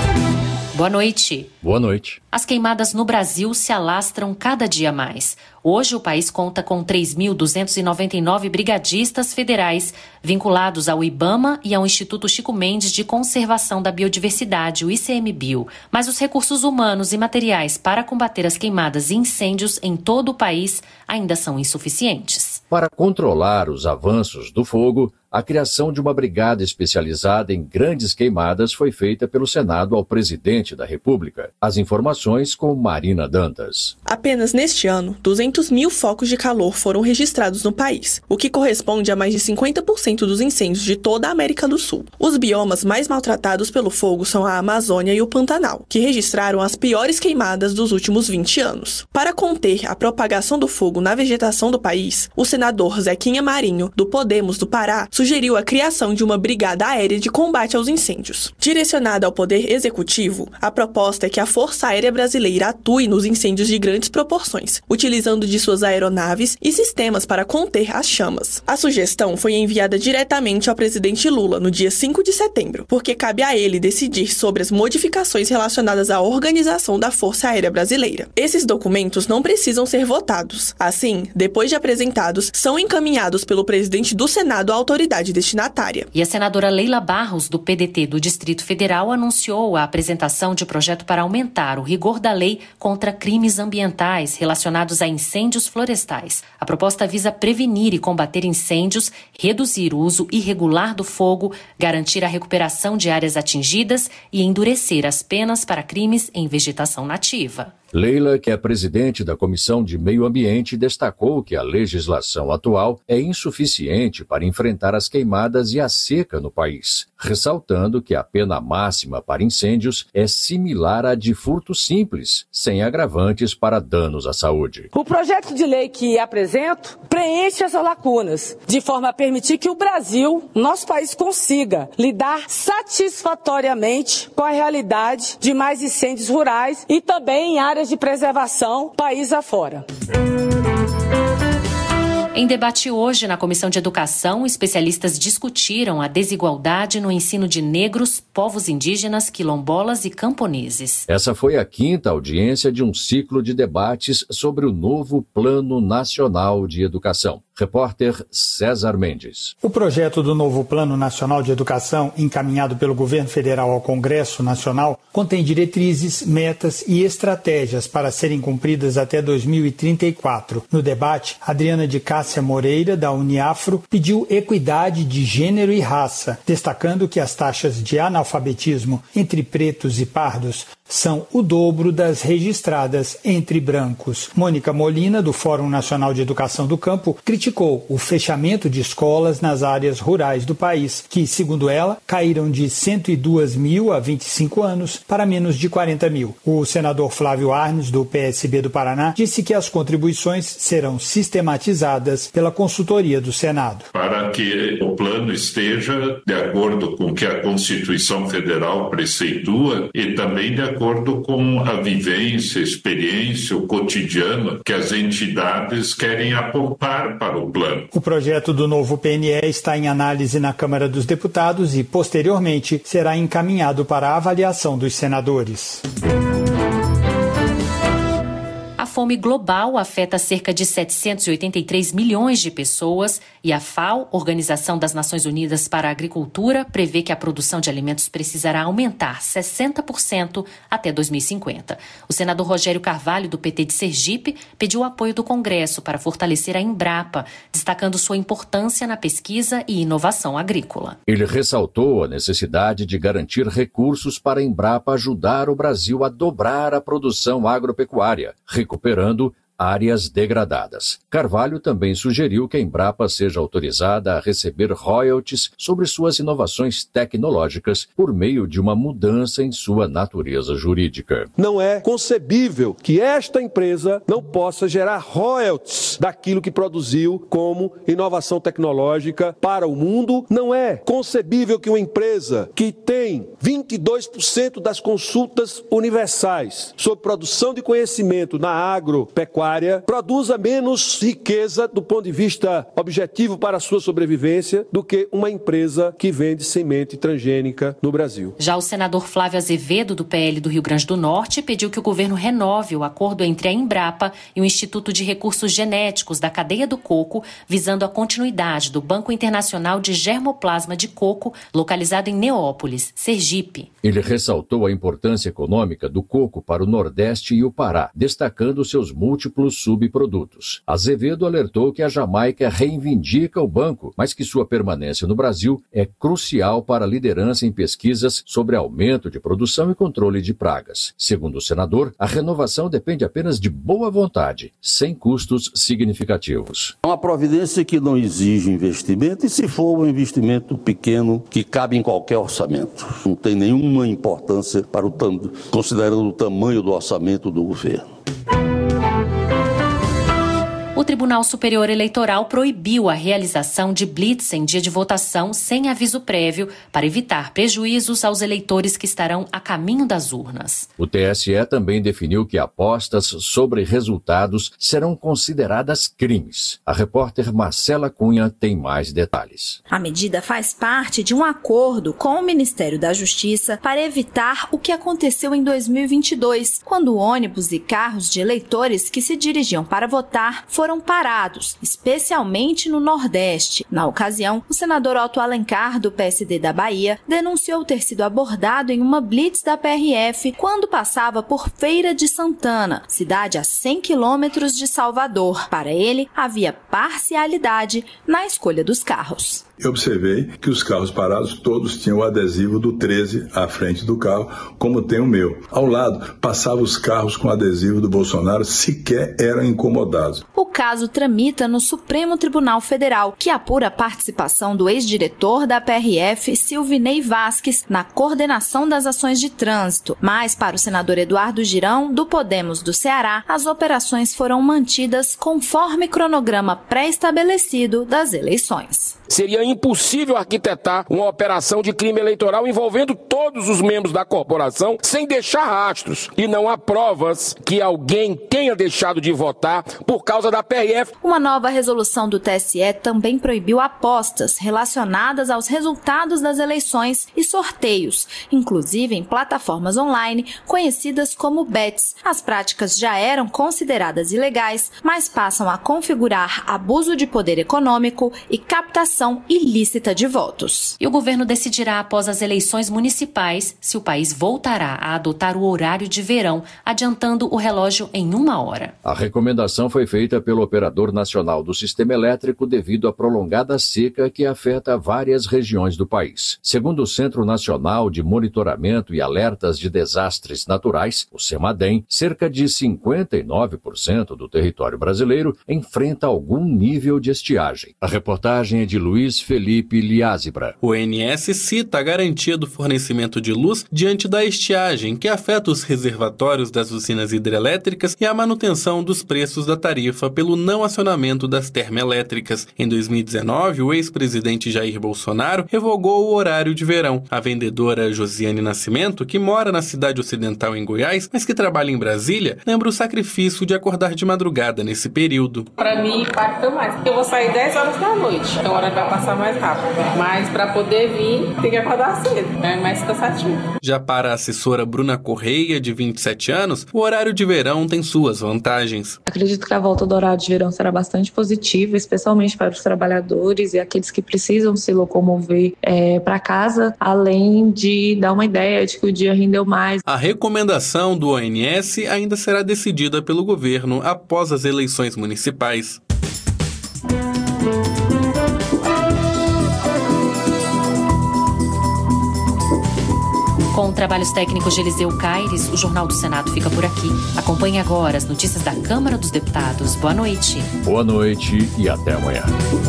Boa noite. Boa noite. As queimadas no Brasil se alastram cada dia mais. Hoje o país conta com três mil duzentos e noventa e nove brigadistas federais vinculados ao IBAMA e ao Instituto Chico Mendes de Conservação da Biodiversidade, o I C M Bio. Mas os recursos humanos e materiais para combater as queimadas e incêndios em todo o país ainda são insuficientes. Para controlar os avanços do fogo, a criação de uma brigada especializada em grandes queimadas foi feita pelo Senado ao presidente da República. As informações com Marina Dantas. Apenas neste ano, duzentos mil focos de calor foram registrados no país, o que corresponde a mais de cinquenta por cento dos incêndios de toda a América do Sul. Os biomas mais maltratados pelo fogo são a Amazônia e o Pantanal, que registraram as piores queimadas dos últimos vinte anos. Para conter a propagação do fogo na vegetação do país, o senador Zequinha Marinho, do Podemos do Pará, sugeriu a criação de uma brigada aérea de combate aos incêndios. Direcionada ao Poder Executivo, a proposta é que a Força Aérea Brasileira atue nos incêndios de grandes proporções, utilizando de suas aeronaves e sistemas para conter as chamas. A sugestão foi enviada diretamente ao presidente Lula no dia cinco de setembro, porque cabe a ele decidir sobre as modificações relacionadas à organização da Força Aérea Brasileira. Esses documentos não precisam ser votados. Assim, depois de apresentados, são encaminhados pelo presidente do Senado à autoridade destinatária. E a senadora Leila Barros, do P D T do Distrito Federal, anunciou a apresentação de projeto para aumentar o rigor da lei contra crimes ambientais relacionados a incêndios florestais. A proposta visa prevenir e combater incêndios, reduzir o uso irregular do fogo, garantir a recuperação de áreas atingidas e endurecer as penas para crimes em vegetação nativa. Leila, que é presidente da Comissão de Meio Ambiente, destacou que a legislação atual é insuficiente para enfrentar as queimadas e a seca no país, ressaltando que a pena máxima para incêndios é similar à de furto simples, sem agravantes para danos à saúde. O projeto de lei que apresento preenche essas lacunas, de forma a permitir que o Brasil, nosso país, consiga lidar satisfatoriamente com a realidade de mais incêndios rurais e também em áreas de preservação, país afora. Em debate hoje na Comissão de Educação, especialistas discutiram a desigualdade no ensino de negros, povos indígenas, quilombolas e camponeses. Essa foi a quinta audiência de um ciclo de debates sobre o novo Plano Nacional de Educação. Repórter César Mendes. O projeto do novo Plano Nacional de Educação, encaminhado pelo governo federal ao Congresso Nacional, contém diretrizes, metas e estratégias para serem cumpridas até dois mil e trinta e quatro. No debate, Adriana de Cássia Moreira, da Uniafro, pediu equidade de gênero e raça, destacando que as taxas de analfabetismo entre pretos e pardos são o dobro das registradas entre brancos. Mônica Molina, do Fórum Nacional de Educação do Campo, criticou o fechamento de escolas nas áreas rurais do país, que, segundo ela, caíram de cento e dois mil há vinte e cinco anos para menos de quarenta mil. O senador Flávio Arnes, do P S B do Paraná, disse que as contribuições serão sistematizadas pela consultoria do Senado. Para que o plano esteja de acordo com o que a Constituição Federal preceitua e também de acordo com a vivência, experiência, o cotidiano que as entidades querem apontar para o plano. O projeto do novo P N E está em análise na Câmara dos Deputados e, posteriormente, será encaminhado para a avaliação dos senadores. A fome global afeta cerca de setecentos e oitenta e três milhões de pessoas e a FAO, Organização das Nações Unidas para a Agricultura, prevê que a produção de alimentos precisará aumentar sessenta por cento até dois mil e cinquenta. O senador Rogério Carvalho, do P T de Sergipe, pediu o apoio do Congresso para fortalecer a Embrapa, destacando sua importância na pesquisa e inovação agrícola. Ele ressaltou a necessidade de garantir recursos para a Embrapa ajudar o Brasil a dobrar a produção agropecuária, recuperando áreas degradadas. Carvalho também sugeriu que a Embrapa seja autorizada a receber royalties sobre suas inovações tecnológicas por meio de uma mudança em sua natureza jurídica. Não é concebível que esta empresa não possa gerar royalties daquilo que produziu como inovação tecnológica para o mundo. Não é concebível que uma empresa que tem vinte e dois por cento das consultas universais sobre produção de conhecimento na agropecuária produza menos riqueza do ponto de vista objetivo para a sua sobrevivência do que uma empresa que vende semente transgênica no Brasil. Já o senador Flávio Azevedo, do P L do Rio Grande do Norte, pediu que o governo renove o acordo entre a Embrapa e o Instituto de Recursos Genéticos da Cadeia do Coco, visando a continuidade do Banco Internacional de Germoplasma de Coco, localizado em Neópolis, Sergipe. Ele ressaltou a importância econômica do coco para o Nordeste e o Pará, destacando seus múltiplos subprodutos. Azevedo alertou que a Jamaica reivindica o banco, mas que sua permanência no Brasil é crucial para a liderança em pesquisas sobre aumento de produção e controle de pragas. Segundo o senador, a renovação depende apenas de boa vontade, sem custos significativos. É uma providência que não exige investimento e, se for um investimento pequeno, que cabe em qualquer orçamento. Não tem nenhuma importância para o tam... considerando o tamanho do orçamento do governo. O Tribunal Superior Eleitoral proibiu a realização de blitz em dia de votação sem aviso prévio para evitar prejuízos aos eleitores que estarão a caminho das urnas. O T S E também definiu que apostas sobre resultados serão consideradas crimes. A repórter Marcela Cunha tem mais detalhes. A medida faz parte de um acordo com o Ministério da Justiça para evitar o que aconteceu em dois mil e vinte e dois, quando ônibus e carros de eleitores que se dirigiam para votar foram foram parados, especialmente no Nordeste. Na ocasião, o senador Otto Alencar, do P S D da Bahia, denunciou ter sido abordado em uma blitz da P R F quando passava por Feira de Santana, cidade a cem quilômetros de Salvador. Para ele, havia parcialidade na escolha dos carros. Eu observei que os carros parados todos tinham o adesivo do treze à frente do carro, como tem o meu. Ao lado, passavam os carros com adesivo do Bolsonaro, sequer eram incomodados. O caso tramita no Supremo Tribunal Federal, que apura a participação do ex-diretor da P R F, Silvinei Vasques, na coordenação das ações de trânsito. Mas, para o senador Eduardo Girão, do Podemos do Ceará, as operações foram mantidas conforme cronograma pré-estabelecido das eleições. Seria impossível arquitetar uma operação de crime eleitoral envolvendo todos os membros da corporação sem deixar rastros. E não há provas que alguém tenha deixado de votar por causa da P R F. Uma nova resolução do T S E também proibiu apostas relacionadas aos resultados das eleições e sorteios, inclusive em plataformas online conhecidas como bets. As práticas já eram consideradas ilegais, mas passam a configurar abuso de poder econômico e captação ilícita de votos. E o governo decidirá após as eleições municipais se o país voltará a adotar o horário de verão, adiantando o relógio em uma hora. A recomendação foi feita pelo Operador Nacional do Sistema Elétrico devido à prolongada seca que afeta várias regiões do país. Segundo o Centro Nacional de Monitoramento e Alertas de Desastres Naturais, o CEMADEM, cerca de cinquenta e nove por cento do território brasileiro enfrenta algum nível de estiagem. A reportagem é de Luiz Felipe Liázebra. O O N S cita a garantia do fornecimento de luz diante da estiagem que afeta os reservatórios das usinas hidrelétricas e a manutenção dos preços da tarifa pelo pelo não acionamento das termoelétricas. Em dois mil e dezenove, o ex-presidente Jair Bolsonaro revogou o horário de verão. A vendedora Josiane Nascimento, que mora na cidade ocidental em Goiás, mas que trabalha em Brasília, lembra o sacrifício de acordar de madrugada nesse período. Para mim, impacta mais, porque eu vou sair dez horas da noite, então a hora vai passar mais rápido. Mas para poder vir, tem que acordar cedo, é mais cansativo. Já para a assessora Bruna Correia, de vinte e sete anos, o horário de verão tem suas vantagens. Acredito que a volta do horário de verão será bastante positiva, especialmente para os trabalhadores e aqueles que precisam se locomover é, para casa, além de dar uma ideia de que o dia rendeu mais. A recomendação do O N S ainda será decidida pelo governo após as eleições municipais. Com trabalhos técnicos de Eliseu Caires, o Jornal do Senado fica por aqui. Acompanhe agora as notícias da Câmara dos Deputados. Boa noite. Boa noite e até amanhã.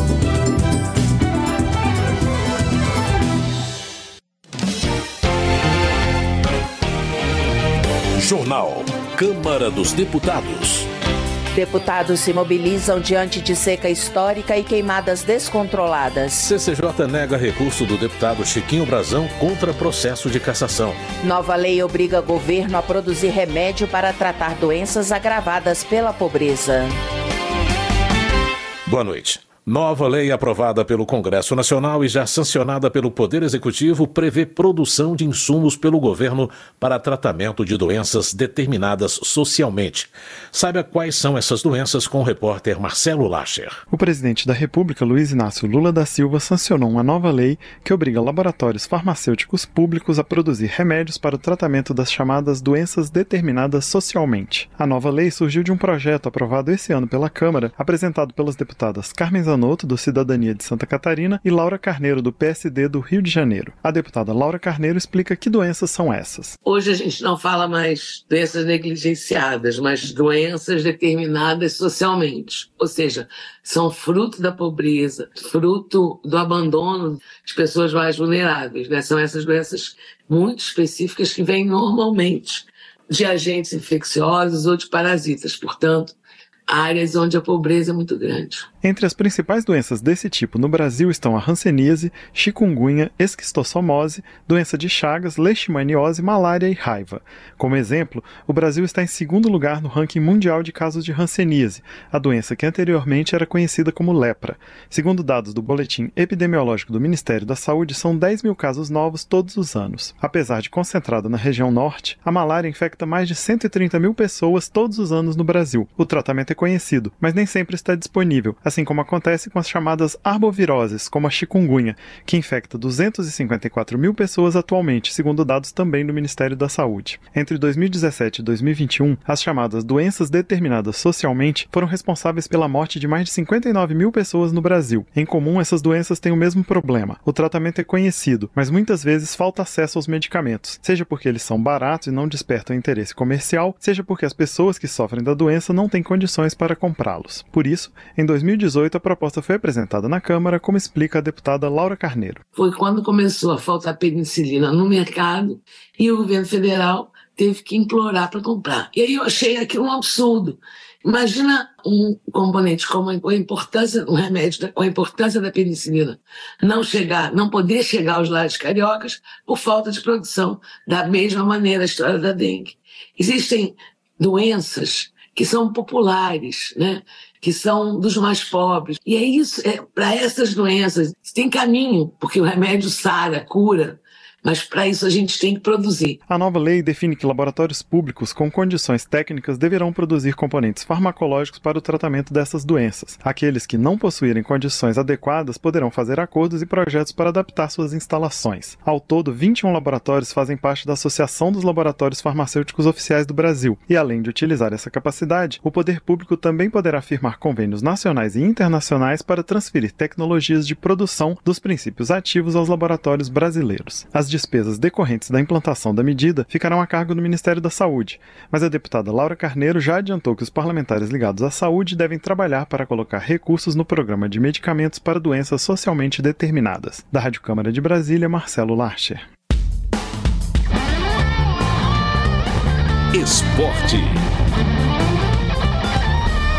Jornal Câmara dos Deputados. Deputados se mobilizam diante de seca histórica e queimadas descontroladas. C C J nega recurso do deputado Chiquinho Brazão contra processo de cassação. Nova lei obriga governo a produzir remédio para tratar doenças agravadas pela pobreza. Boa noite. Nova lei aprovada pelo Congresso Nacional e já sancionada pelo Poder Executivo prevê produção de insumos pelo governo para tratamento de doenças determinadas socialmente. Saiba quais são essas doenças com o repórter Marcelo Lacher. O presidente da República, Luiz Inácio Lula da Silva, sancionou uma nova lei que obriga laboratórios farmacêuticos públicos a produzir remédios para o tratamento das chamadas doenças determinadas socialmente. A nova lei surgiu de um projeto aprovado esse ano pela Câmara, apresentado pelas deputadas Carmen Zanotto, do Cidadania de Santa Catarina, e Laura Carneiro, do P S D do Rio de Janeiro. A deputada Laura Carneiro explica que doenças são essas. Hoje a gente não fala mais doenças negligenciadas, mas doenças determinadas socialmente. Ou seja, são fruto da pobreza, fruto do abandono de pessoas mais vulneráveis, né? São essas doenças muito específicas que vêm normalmente de agentes infecciosos ou de parasitas. Portanto, áreas onde a pobreza é muito grande. Entre as principais doenças desse tipo no Brasil estão a hanseníase, chikungunya, esquistossomose, doença de Chagas, leishmaniose, malária e raiva. Como exemplo, o Brasil está em segundo lugar no ranking mundial de casos de hanseníase, a doença que anteriormente era conhecida como lepra. Segundo dados do Boletim Epidemiológico do Ministério da Saúde, são dez mil casos novos todos os anos. Apesar de concentrada na região norte, a malária infecta mais de cento e trinta mil pessoas todos os anos no Brasil. O tratamento é conhecido, mas nem sempre está disponível, assim como acontece com as chamadas arboviroses, como a chikungunya, que infecta duzentos e cinquenta e quatro mil pessoas atualmente, segundo dados também do Ministério da Saúde. Entre dois mil e dezessete e dois mil e vinte e um, as chamadas doenças determinadas socialmente foram responsáveis pela morte de mais de cinquenta e nove mil pessoas no Brasil. Em comum, essas doenças têm o mesmo problema. O tratamento é conhecido, mas muitas vezes falta acesso aos medicamentos, seja porque eles são baratos e não despertam interesse comercial, seja porque as pessoas que sofrem da doença não têm condições para comprá-los. Por isso, em dois mil e dezoito, a proposta foi apresentada na Câmara, como explica a deputada Laura Carneiro. Foi quando começou a faltar penicilina no mercado e o governo federal teve que implorar para comprar. E aí eu achei aquilo um absurdo. Imagina um componente como a importância, um remédio com a importância da penicilina não chegar, não poder chegar aos lares cariocas por falta de produção, da mesma maneira a história da dengue. Existem doenças que são populares, né? Que são dos mais pobres. E é isso, é, para essas doenças tem caminho, porque o remédio sara, cura, mas para isso a gente tem que produzir. A nova lei define que laboratórios públicos com condições técnicas deverão produzir componentes farmacológicos para o tratamento dessas doenças. Aqueles que não possuírem condições adequadas poderão fazer acordos e projetos para adaptar suas instalações. Ao todo, vinte e um laboratórios fazem parte da Associação dos Laboratórios Farmacêuticos Oficiais do Brasil. E além de utilizar essa capacidade, o poder público também poderá firmar convênios nacionais e internacionais para transferir tecnologias de produção dos princípios ativos aos laboratórios brasileiros. As despesas decorrentes da implantação da medida ficarão a cargo do Ministério da Saúde, mas a deputada Laura Carneiro já adiantou que os parlamentares ligados à saúde devem trabalhar para colocar recursos no programa de medicamentos para doenças socialmente determinadas. Da Rádio Câmara de Brasília, Marcelo Larcher. Esporte. A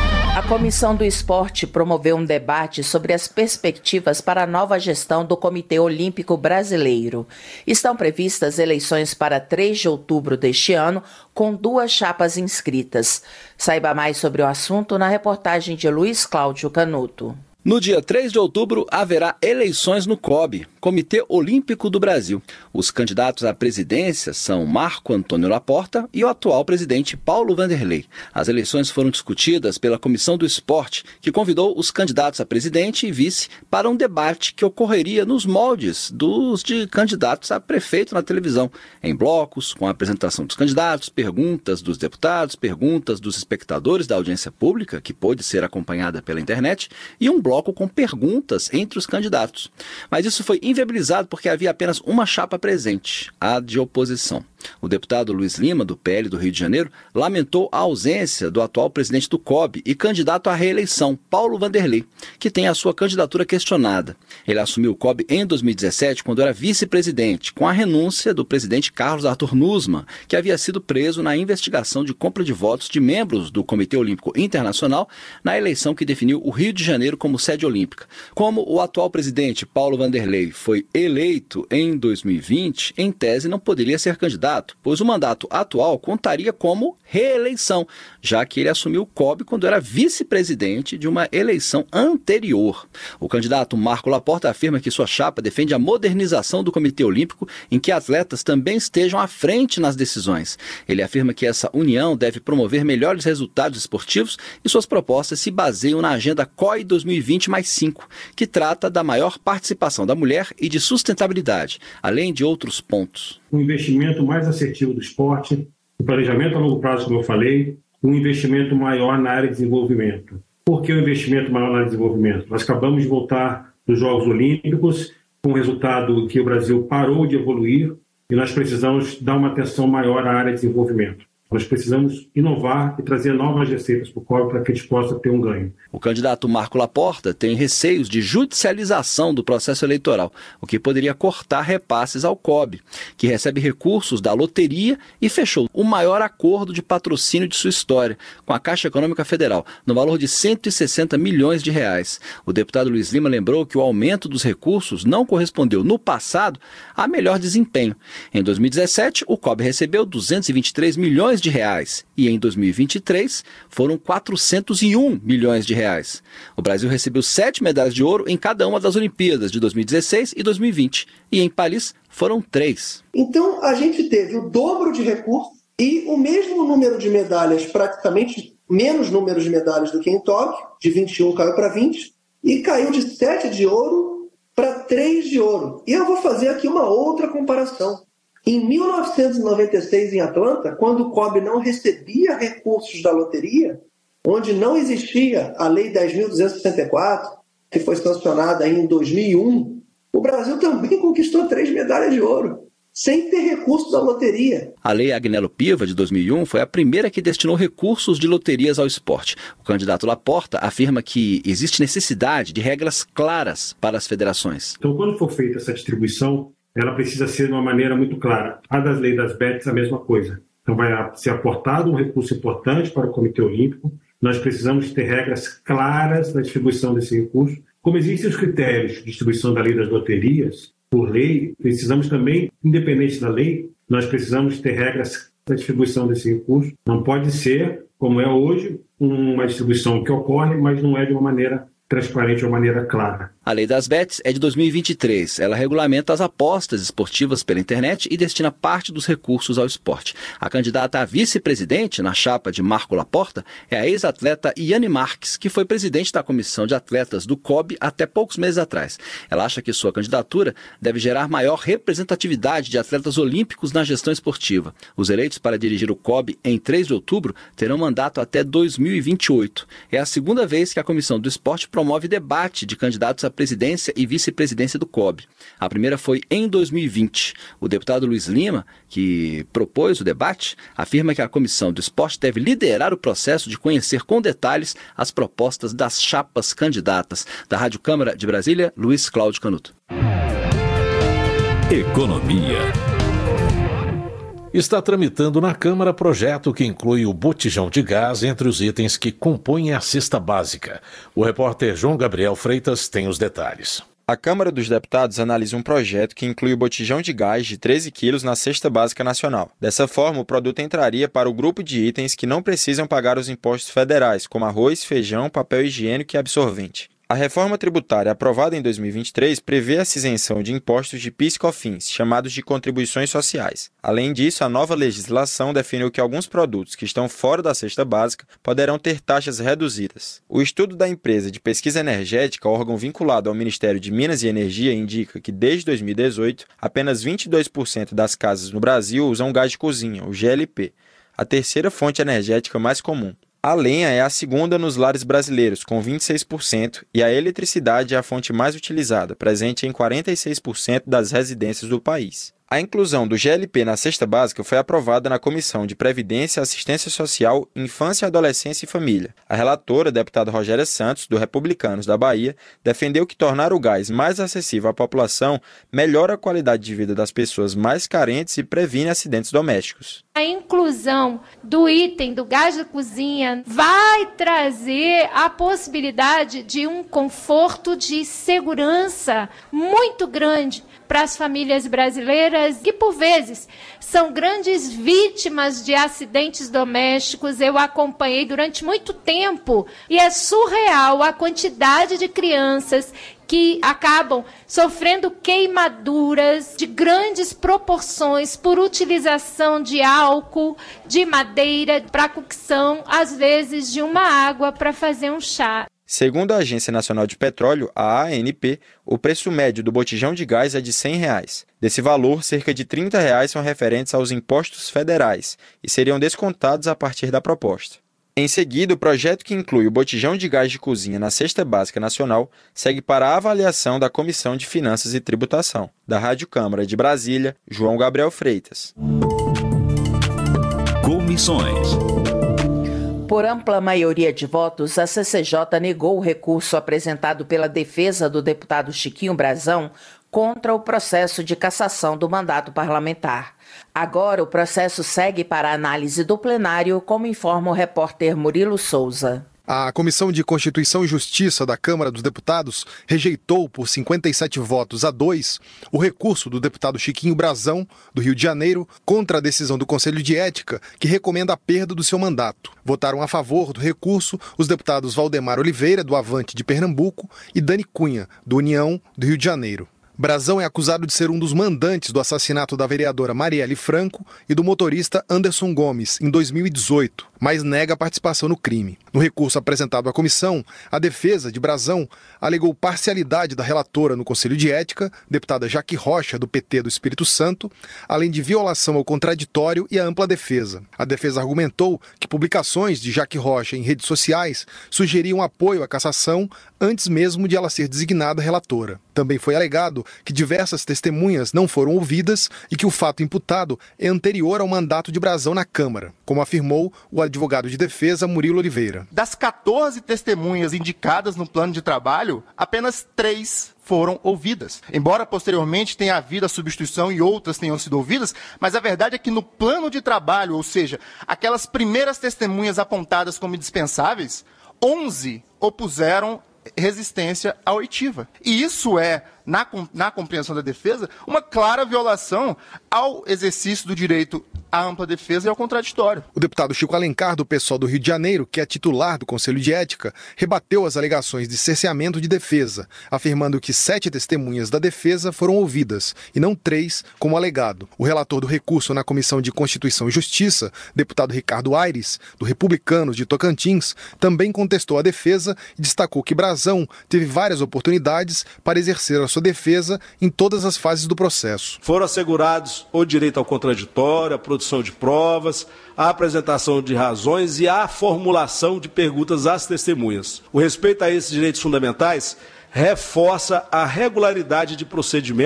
Comissão do Esporte promoveu um debate sobre as perspectivas para a nova gestão do Comitê Olímpico Brasileiro. Estão previstas eleições para três de outubro deste ano, com duas chapas inscritas. Saiba mais sobre o assunto na reportagem de Luiz Cláudio Canuto. No dia três de outubro, haverá eleições no C O B, Comitê Olímpico do Brasil. Os candidatos à presidência são Marco Antônio Laporta e o atual presidente Paulo Vanderlei. As eleições foram discutidas pela Comissão do Esporte, que convidou os candidatos a presidente e vice para um debate que ocorreria nos moldes dos de candidatos a prefeito na televisão, em blocos, com a apresentação dos candidatos, perguntas dos deputados, perguntas dos espectadores da audiência pública, que pôde ser acompanhada pela internet, e um bloco com perguntas entre os candidatos. Mas isso foi inviabilizado porque havia apenas uma chapa presente, a de oposição. O deputado Luiz Lima, do P L do Rio de Janeiro, lamentou a ausência do atual presidente do C O B e candidato à reeleição, Paulo Vanderlei, que tem a sua candidatura questionada. Ele assumiu o C O B em dois mil e dezessete, quando era vice-presidente, com a renúncia do presidente Carlos Arthur Nussmann, que havia sido preso na investigação de compra de votos de membros do Comitê Olímpico Internacional na eleição que definiu o Rio de Janeiro como sede olímpica. Como o atual presidente Paulo Vanderlei foi eleito em dois mil e vinte, em tese não poderia ser candidato, pois o mandato atual contaria como reeleição, já que ele assumiu o C O B quando era vice-presidente de uma eleição anterior. O candidato Marco Laporta afirma que sua chapa defende a modernização do Comitê Olímpico, em que atletas também estejam à frente nas decisões. Ele afirma que essa união deve promover melhores resultados esportivos e suas propostas se baseiam na agenda C O I dois mil e vinte mais cinco, que trata da maior participação da mulher e de sustentabilidade, além de outros pontos. Um investimento mais assertivo do esporte, o planejamento a longo prazo, como eu falei, um investimento maior na área de desenvolvimento. Por que o investimento maior na área de desenvolvimento? Nós acabamos de voltar dos Jogos Olímpicos com o resultado que o Brasil parou de evoluir e nós precisamos dar uma atenção maior à área de desenvolvimento. Nós precisamos inovar e trazer novas receitas para o C O B para que a gente possa ter um ganho. O candidato Marco Laporta tem receios de judicialização do processo eleitoral, o que poderia cortar repasses ao C O B, que recebe recursos da loteria e fechou o maior acordo de patrocínio de sua história, com a Caixa Econômica Federal, no valor de cento e sessenta milhões de reais. O deputado Luiz Lima lembrou que o aumento dos recursos não correspondeu, no passado, a melhor desempenho. Em dois mil e dezessete, o C O B recebeu duzentos e vinte e três milhões de reais e em dois mil e vinte e três foram quatrocentos e um milhões de reais. O Brasil recebeu sete medalhas de ouro em cada uma das Olimpíadas de dois mil e dezesseis e dois mil e vinte e em Paris foram três. Então a gente teve o dobro de recursos e o mesmo número de medalhas, praticamente menos número de medalhas do que em Tóquio, de vinte e um caiu para vinte e caiu de sete de ouro para três de ouro. E eu vou fazer aqui uma outra comparação. Em mil novecentos e noventa e seis, em Atlanta, quando o C O B não recebia recursos da loteria, onde não existia a Lei dez mil duzentos e sessenta e quatro, que foi sancionada em dois mil e um, o Brasil também conquistou três medalhas de ouro, sem ter recursos da loteria. A Lei Agnello Piva, de dois mil e um, foi a primeira que destinou recursos de loterias ao esporte. O candidato Laporta afirma que existe necessidade de regras claras para as federações. Então, quando for feita essa distribuição, ela precisa ser de uma maneira muito clara. A das leis das bets é a mesma coisa. Então vai ser aportado um recurso importante para o Comitê Olímpico. Nós precisamos ter regras claras na distribuição desse recurso. Como existem os critérios de distribuição da lei das loterias, por lei, precisamos também, independente da lei, nós precisamos ter regras na distribuição desse recurso. Não pode ser, como é hoje, uma distribuição que ocorre, mas não é de uma maneira transparente, de uma maneira clara. A Lei das Bets é de dois mil e vinte e três. Ela regulamenta as apostas esportivas pela internet e destina parte dos recursos ao esporte. A candidata a vice-presidente na chapa de Marco Laporta é a ex-atleta Yane Marques, que foi presidente da comissão de atletas do C O B até poucos meses atrás. Ela acha que sua candidatura deve gerar maior representatividade de atletas olímpicos na gestão esportiva. Os eleitos para dirigir o C O B em três de outubro terão mandato até dois mil e vinte e oito. É a segunda vez que a Comissão do Esporte promove debate de candidatos a presidência e vice-presidência do C O B. A primeira foi em dois mil e vinte. O deputado Luiz Lima, que propôs o debate, afirma que a Comissão do Esporte deve liderar o processo de conhecer com detalhes as propostas das chapas candidatas. Da Rádio Câmara de Brasília, Luiz Cláudio Canuto. Economia. está tramitando na Câmara projeto que inclui o botijão de gás entre os itens que compõem a cesta básica. O repórter João Gabriel Freitas tem os detalhes. A Câmara dos Deputados analisa um projeto que inclui o botijão de gás de treze quilos na cesta básica nacional. Dessa forma, o produto entraria para o grupo de itens que não precisam pagar os impostos federais, como arroz, feijão, papel higiênico e absorvente. A reforma tributária aprovada em dois mil e vinte e três prevê essa isenção de impostos de PIS e COFINS, chamados de contribuições sociais. Além disso, a nova legislação definiu que alguns produtos que estão fora da cesta básica poderão ter taxas reduzidas. O estudo da empresa de pesquisa energética, órgão vinculado ao Ministério de Minas e Energia, indica que desde dois mil e dezoito, apenas vinte e dois por cento das casas no Brasil usam gás de cozinha, o G L P, a terceira fonte energética mais comum. A lenha é a segunda nos lares brasileiros, com vinte e seis por cento, e a eletricidade é a fonte mais utilizada, presente em quarenta e seis por cento das residências do país. A inclusão do G L P na cesta básica foi aprovada na Comissão de Previdência, Assistência Social, Infância, Adolescência e Família. A relatora, a deputada Rogéria Santos, do Republicanos da Bahia, defendeu que tornar o gás mais acessível à população melhora a qualidade de vida das pessoas mais carentes e previne acidentes domésticos. A inclusão do item do gás da cozinha vai trazer a possibilidade de um conforto de segurança muito grande para as famílias brasileiras que, por vezes, são grandes vítimas de acidentes domésticos. Eu acompanhei durante muito tempo e é surreal a quantidade de crianças que acabam sofrendo queimaduras de grandes proporções por utilização de álcool, de madeira para cocção, às vezes de uma água para fazer um chá. Segundo a Agência Nacional de Petróleo, a A N P, o preço médio do botijão de gás é de cem reais. Desse valor, cerca de trinta reais são referentes aos impostos federais e seriam descontados a partir da proposta. Em seguida, o projeto que inclui o botijão de gás de cozinha na cesta básica nacional segue para a avaliação da Comissão de Finanças e Tributação. Da Rádio Câmara de Brasília, João Gabriel Freitas. Comissões. Por ampla maioria de votos, a C C J negou o recurso apresentado pela defesa do deputado Chiquinho Brazão contra o processo de cassação do mandato parlamentar. Agora, o processo segue para análise do plenário, como informa o repórter Murilo Souza. A Comissão de Constituição e Justiça da Câmara dos Deputados rejeitou por cinquenta e sete votos a dois o recurso do deputado Chiquinho Brazão, do Rio de Janeiro, contra a decisão do Conselho de Ética, que recomenda a perda do seu mandato. Votaram a favor do recurso os deputados Valdemar Oliveira, do Avante de Pernambuco, e Dani Cunha, do União, do Rio de Janeiro. Brazão é acusado de ser um dos mandantes do assassinato da vereadora Marielle Franco e do motorista Anderson Gomes, em dois mil e dezoito, mas nega a participação no crime. No recurso apresentado à comissão, a defesa de Brazão alegou parcialidade da relatora no Conselho de Ética, deputada Jaque Rocha, do P T do Espírito Santo, além de violação ao contraditório e à ampla defesa. A defesa argumentou que publicações de Jaque Rocha em redes sociais sugeriam apoio à cassação antes mesmo de ela ser designada relatora. Também foi alegado que diversas testemunhas não foram ouvidas e que o fato imputado é anterior ao mandato de Brazão na Câmara, como afirmou o advogado de defesa Murilo Oliveira. Das quatorze testemunhas indicadas no plano de trabalho, apenas três foram ouvidas. Embora posteriormente tenha havido a substituição e outras tenham sido ouvidas, mas a verdade é que no plano de trabalho, ou seja, aquelas primeiras testemunhas apontadas como indispensáveis, onze opuseram resistência à oitiva. E isso é, na, na compreensão da defesa, uma clara violação ao exercício do direito à ampla defesa e ao contraditório. O deputado Chico Alencar, do P SOL do Rio de Janeiro, que é titular do Conselho de Ética, rebateu as alegações de cerceamento de defesa, afirmando que sete testemunhas da defesa foram ouvidas, e não três, como alegado. O relator do recurso na Comissão de Constituição e Justiça, deputado Ricardo Aires, do Republicanos de Tocantins, também contestou a defesa e destacou que Brazão teve várias oportunidades para exercer a sua defesa em todas as fases do processo. Foram assegurados o direito ao contraditório, a produção de provas, a apresentação de razões e a formulação de perguntas às testemunhas. O respeito a esses direitos fundamentais reforça a regularidade de procedimento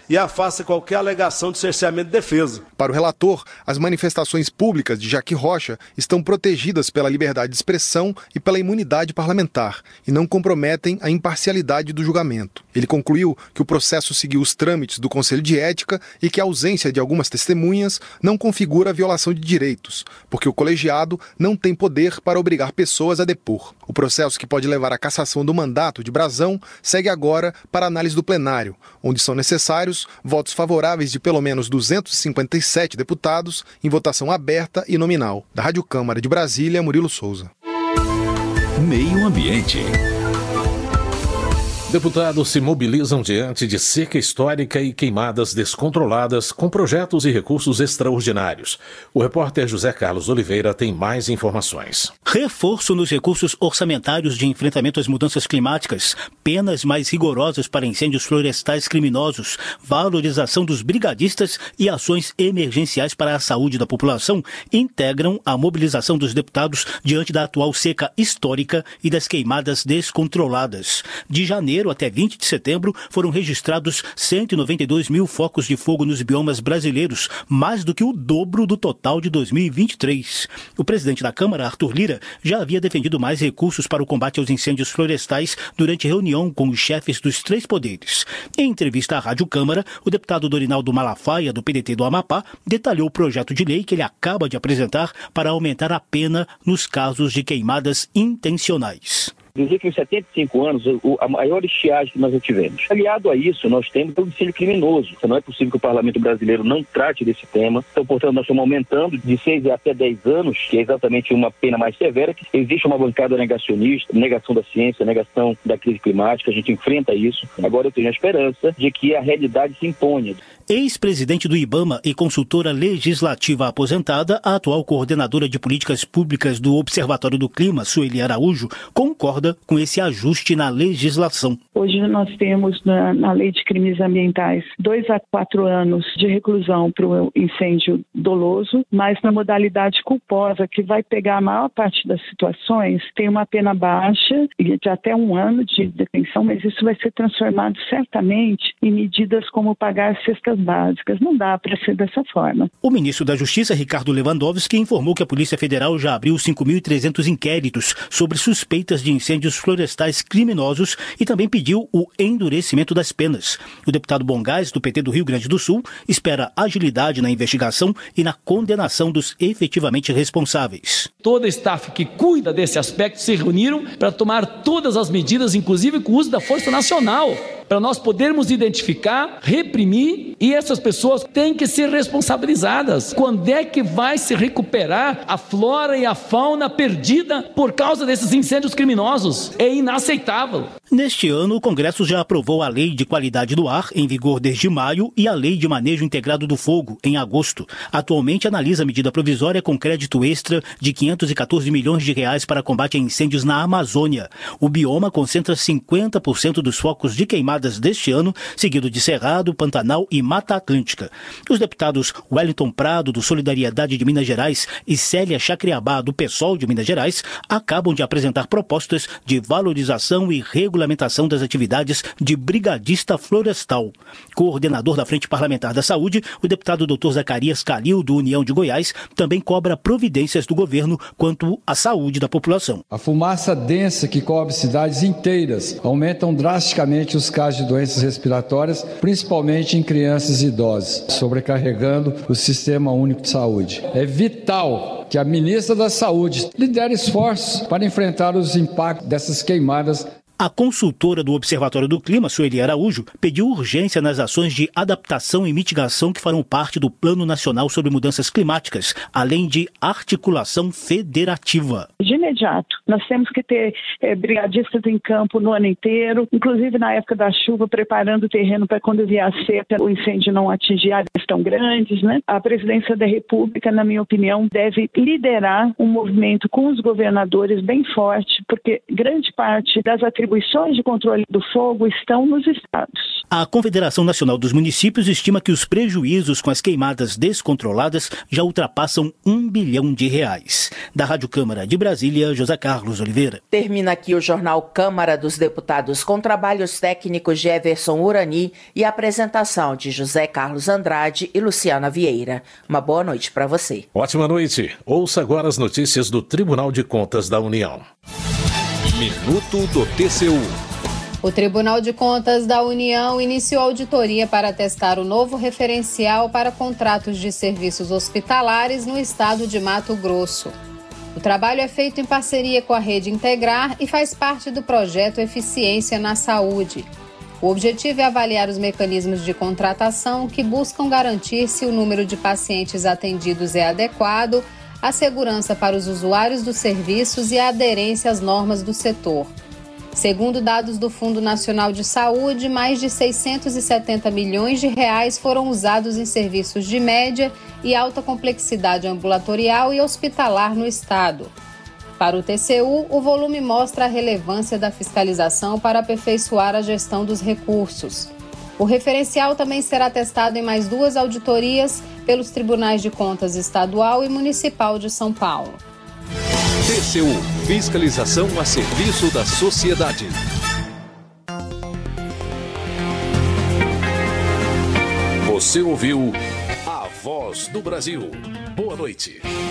e afasta qualquer alegação de cerceamento de defesa. Para o relator, as manifestações públicas de Jaque Rocha estão protegidas pela liberdade de expressão e pela imunidade parlamentar e não comprometem a imparcialidade do julgamento. Ele concluiu que o processo seguiu os trâmites do Conselho de Ética e que a ausência de algumas testemunhas não configura violação de direitos, porque o colegiado não tem poder para obrigar pessoas a depor. O processo que pode levar à cassação do mandato de Brazão segue agora para análise do plenário, onde são necessários votos favoráveis de pelo menos duzentos e cinquenta e sete deputados em votação aberta e nominal. Da Rádio Câmara de Brasília, Murilo Souza. Meio Ambiente. Deputados se mobilizam diante de seca histórica e queimadas descontroladas com projetos e recursos extraordinários. O repórter José Carlos Oliveira tem mais informações. Reforço nos recursos orçamentários de enfrentamento às mudanças climáticas, penas mais rigorosas para incêndios florestais criminosos, valorização dos brigadistas e ações emergenciais para a saúde da população integram a mobilização dos deputados diante da atual seca histórica e das queimadas descontroladas. De janeiro até vinte de setembro, foram registrados cento e noventa e dois mil focos de fogo nos biomas brasileiros, mais do que o dobro do total de dois mil e vinte e três. O presidente da Câmara, Arthur Lira, já havia defendido mais recursos para o combate aos incêndios florestais durante reunião com os chefes dos três poderes. Em entrevista à Rádio Câmara, o deputado Dorinaldo Malafaia, do P D T do Amapá, detalhou o projeto de lei que ele acaba de apresentar para aumentar a pena nos casos de queimadas intencionais. Dizer que em setenta e cinco anos, o, a maior estiagem que nós já tivemos. Aliado a isso, nós temos o homicídio criminoso. Não é possível que o Parlamento brasileiro não trate desse tema. Então, portanto, nós estamos aumentando de seis até dez anos, que é exatamente uma pena mais severa. Existe uma bancada negacionista, negação da ciência, negação da crise climática. A gente enfrenta isso. Agora eu tenho a esperança de que a realidade se imponha. Ex-presidente do IBAMA e consultora legislativa aposentada, a atual coordenadora de políticas públicas do Observatório do Clima, Sueli Araújo, concorda com esse ajuste na legislação. Hoje nós temos na, na lei de crimes ambientais dois a quatro anos de reclusão para o incêndio doloso, mas na modalidade culposa, que vai pegar a maior parte das situações, tem uma pena baixa e de até um ano de detenção, mas isso vai ser transformado certamente em medidas como pagar cestas básicas. Não dá para ser dessa forma. O ministro da Justiça, Ricardo Lewandowski, informou que a Polícia Federal já abriu cinco mil e trezentos inquéritos sobre suspeitas de incêndios florestais criminosos e também pediu o endurecimento das penas. O deputado Bongás, do P T do Rio Grande do Sul, espera agilidade na investigação e na condenação dos efetivamente responsáveis. Toda a staff que cuida desse aspecto se reuniram para tomar todas as medidas, inclusive com o uso da Força Nacional, para nós podermos identificar, reprimir, e essas pessoas têm que ser responsabilizadas. Quando é que vai se recuperar a flora e a fauna perdida por causa desses incêndios criminosos? É inaceitável. Neste ano, o Congresso já aprovou a Lei de Qualidade do Ar, em vigor desde maio, e a Lei de Manejo Integrado do Fogo, em agosto. Atualmente, analisa a medida provisória com crédito extra de quinhentos e quatorze milhões de reais para combate a incêndios na Amazônia. O bioma concentra cinquenta por cento dos focos de queimadas deste ano, seguido de Cerrado, Pantanal e Mata Atlântica. Os deputados Wellington Prado, do Solidariedade de Minas Gerais, e Célia Chacriabá, do PSOL de Minas Gerais, acabam de apresentar propostas de valorização e regulamentação das atividades de brigadista florestal. Coordenador da Frente Parlamentar da Saúde, o deputado doutor Zacarias Calil, do União de Goiás, também cobra providências do governo quanto à saúde da população. A fumaça densa que cobre cidades inteiras aumentam drasticamente os casos de doenças respiratórias, principalmente em crianças e idosos, sobrecarregando o Sistema Único de Saúde. É vital que a ministra da Saúde lidere esforços para enfrentar os impactos dessas queimadas. A consultora do Observatório do Clima, Sueli Araújo, pediu urgência nas ações de adaptação e mitigação que farão parte do Plano Nacional sobre Mudanças Climáticas, além de articulação federativa. De imediato, nós temos que ter é, brigadistas em campo no ano inteiro, inclusive na época da chuva, preparando o terreno para quando vier a seca, o incêndio não atingir áreas tão grandes, né? A presidência da República, na minha opinião, deve liderar um movimento com os governadores bem forte, porque grande parte das atribuições atribuições de controle do fogo estão nos estados. A Confederação Nacional dos Municípios estima que os prejuízos com as queimadas descontroladas já ultrapassam um bilhão de reais. Da Rádio Câmara de Brasília, José Carlos Oliveira. Termina aqui o Jornal Câmara dos Deputados com trabalhos técnicos de Everson Urani e apresentação de José Carlos Andrade e Luciana Vieira. Uma boa noite para você. Ótima noite. Ouça agora as notícias do Tribunal de Contas da União. Minuto do T C U. O Tribunal de Contas da União iniciou auditoria para testar o novo referencial para contratos de serviços hospitalares no estado de Mato Grosso. O trabalho é feito em parceria com a Rede Integrar e faz parte do projeto Eficiência na Saúde. O objetivo é avaliar os mecanismos de contratação que buscam garantir se o número de pacientes atendidos é adequado, a segurança para os usuários dos serviços e a aderência às normas do setor. Segundo dados do Fundo Nacional de Saúde, mais de seiscentos e setenta milhões de reais foram usados em serviços de média e alta complexidade ambulatorial e hospitalar no estado. Para o T C U, o volume mostra a relevância da fiscalização para aperfeiçoar a gestão dos recursos. O referencial também será testado em mais duas auditorias pelos Tribunais de Contas Estadual e Municipal de São Paulo. T C U, fiscalização a serviço da sociedade. Você ouviu A Voz do Brasil. Boa noite.